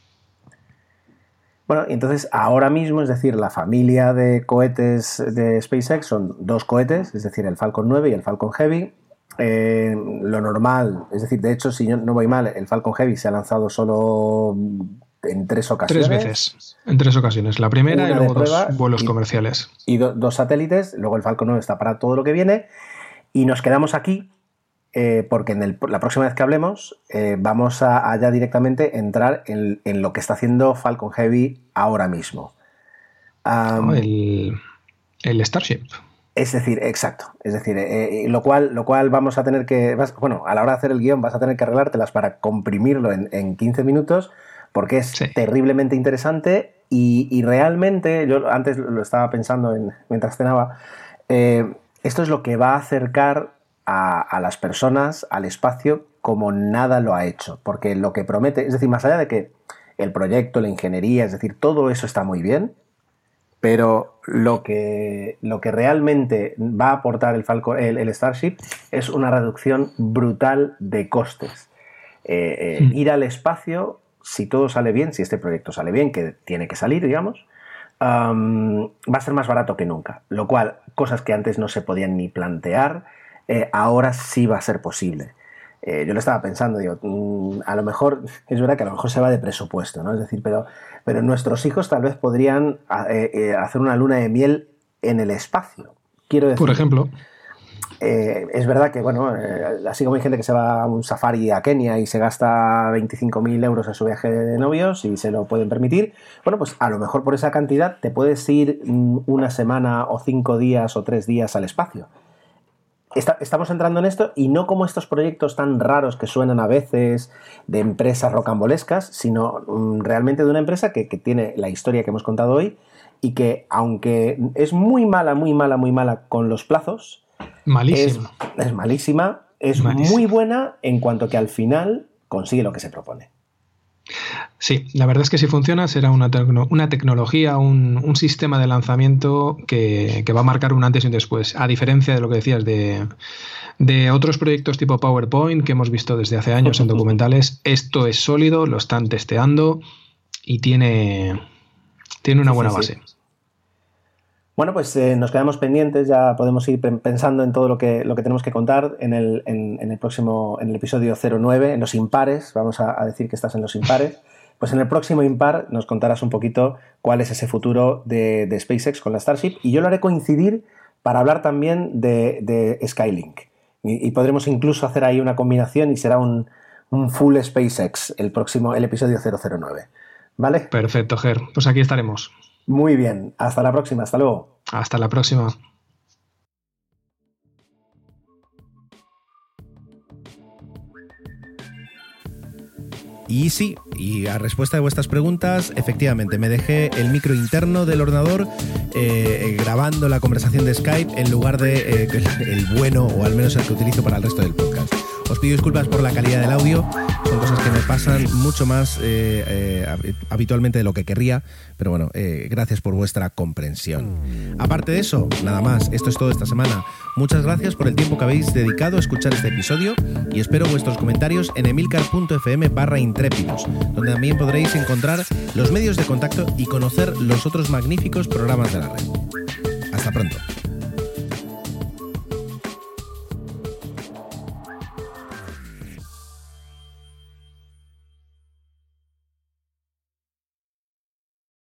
Bueno, entonces ahora mismo, es decir, la familia de cohetes de SpaceX son dos cohetes, es decir, el Falcon nueve y el Falcon Heavy. Eh, lo normal, es decir, de hecho, si yo no voy mal, el Falcon Heavy se ha lanzado solo en tres ocasiones. Tres veces, en tres ocasiones. La primera Una y luego prueba, dos vuelos y, comerciales. Y do, dos satélites, luego el Falcon nueve está para todo lo que viene, y nos quedamos aquí eh, porque en el, la próxima vez que hablemos eh, vamos a, a ya directamente entrar en, en lo que está haciendo Falcon Heavy ahora mismo. Um, oh, el, el Starship. Es decir, exacto. Es decir, eh, lo, cual, lo cual vamos a tener que... Vas, bueno, a la hora de hacer el guión vas a tener que arreglártelas para comprimirlo en, en quince minutos, porque es sí. terriblemente interesante y, y realmente, yo antes lo estaba pensando en, mientras cenaba, eh, esto es lo que va a acercar a, a las personas al espacio como nada lo ha hecho, porque lo que promete, es decir, más allá de que el proyecto, la ingeniería, es decir, todo eso está muy bien, pero lo que, lo que realmente va a aportar el, Falcon, el, el Starship es una reducción brutal de costes. Eh, eh, mm. Ir al espacio, si todo sale bien, si este proyecto sale bien, que tiene que salir, digamos, um, va a ser más barato que nunca. Lo cual, cosas que antes no se podían ni plantear, eh, ahora sí va a ser posible. Eh, yo lo estaba pensando, digo, mmm, a lo mejor, es verdad que a lo mejor se va de presupuesto, ¿no? Es decir, pero, pero nuestros hijos tal vez podrían eh, eh, hacer una luna de miel en el espacio. Quiero decir, por ejemplo. Eh, es verdad que, bueno, eh, así como hay gente que se va a un safari a Kenia y se gasta veinticinco mil euros en su viaje de novios y se lo pueden permitir, bueno, pues a lo mejor por esa cantidad te puedes ir mm, una semana o cinco días o tres días al espacio. Está, estamos entrando en esto y no como estos proyectos tan raros que suenan a veces de empresas rocambolescas, sino um, realmente de una empresa que, que tiene la historia que hemos contado hoy y que, aunque es muy mala, muy mala, muy mala con los plazos, malísima. Es, es malísima, es malísima. Muy buena en cuanto que al final consigue lo que se propone. Sí, la verdad es que si funciona será una, tecno, una tecnología, un, un sistema de lanzamiento que, que va a marcar un antes y un después, a diferencia de lo que decías de, de otros proyectos tipo PowerPoint que hemos visto desde hace años en documentales. Esto es sólido, lo están testeando y tiene, tiene una sí, buena sí, base. Sí. Bueno, pues eh, nos quedamos pendientes, ya podemos ir pensando en todo lo que, lo que tenemos que contar en el, en, en el próximo, en el episodio cero nueve, en los impares, vamos a, a decir que estás en los impares. Pues en el próximo impar nos contarás un poquito cuál es ese futuro de, de SpaceX con la Starship, y yo lo haré coincidir para hablar también de, de Skylink. Y, y podremos incluso hacer ahí una combinación y será un, un full SpaceX el próximo, el episodio cero cero nueve. ¿Vale? Perfecto, Ger. Pues aquí estaremos. Muy bien. Hasta la próxima. Hasta luego. Hasta la próxima. Y sí, y a respuesta de vuestras preguntas, efectivamente, me dejé el micro interno del ordenador eh, grabando la conversación de Skype en lugar de eh, el bueno, o al menos el que utilizo para el resto del podcast. Os pido disculpas por la calidad del audio, son cosas que me pasan mucho más eh, eh, habitualmente de lo que querría, pero bueno, eh, gracias por vuestra comprensión. Aparte de eso, nada más, esto es todo esta semana. Muchas gracias por el tiempo que habéis dedicado a escuchar este episodio y espero vuestros comentarios en emilcar.fm barra intrépidos, donde también podréis encontrar los medios de contacto y conocer los otros magníficos programas de la red. Hasta pronto.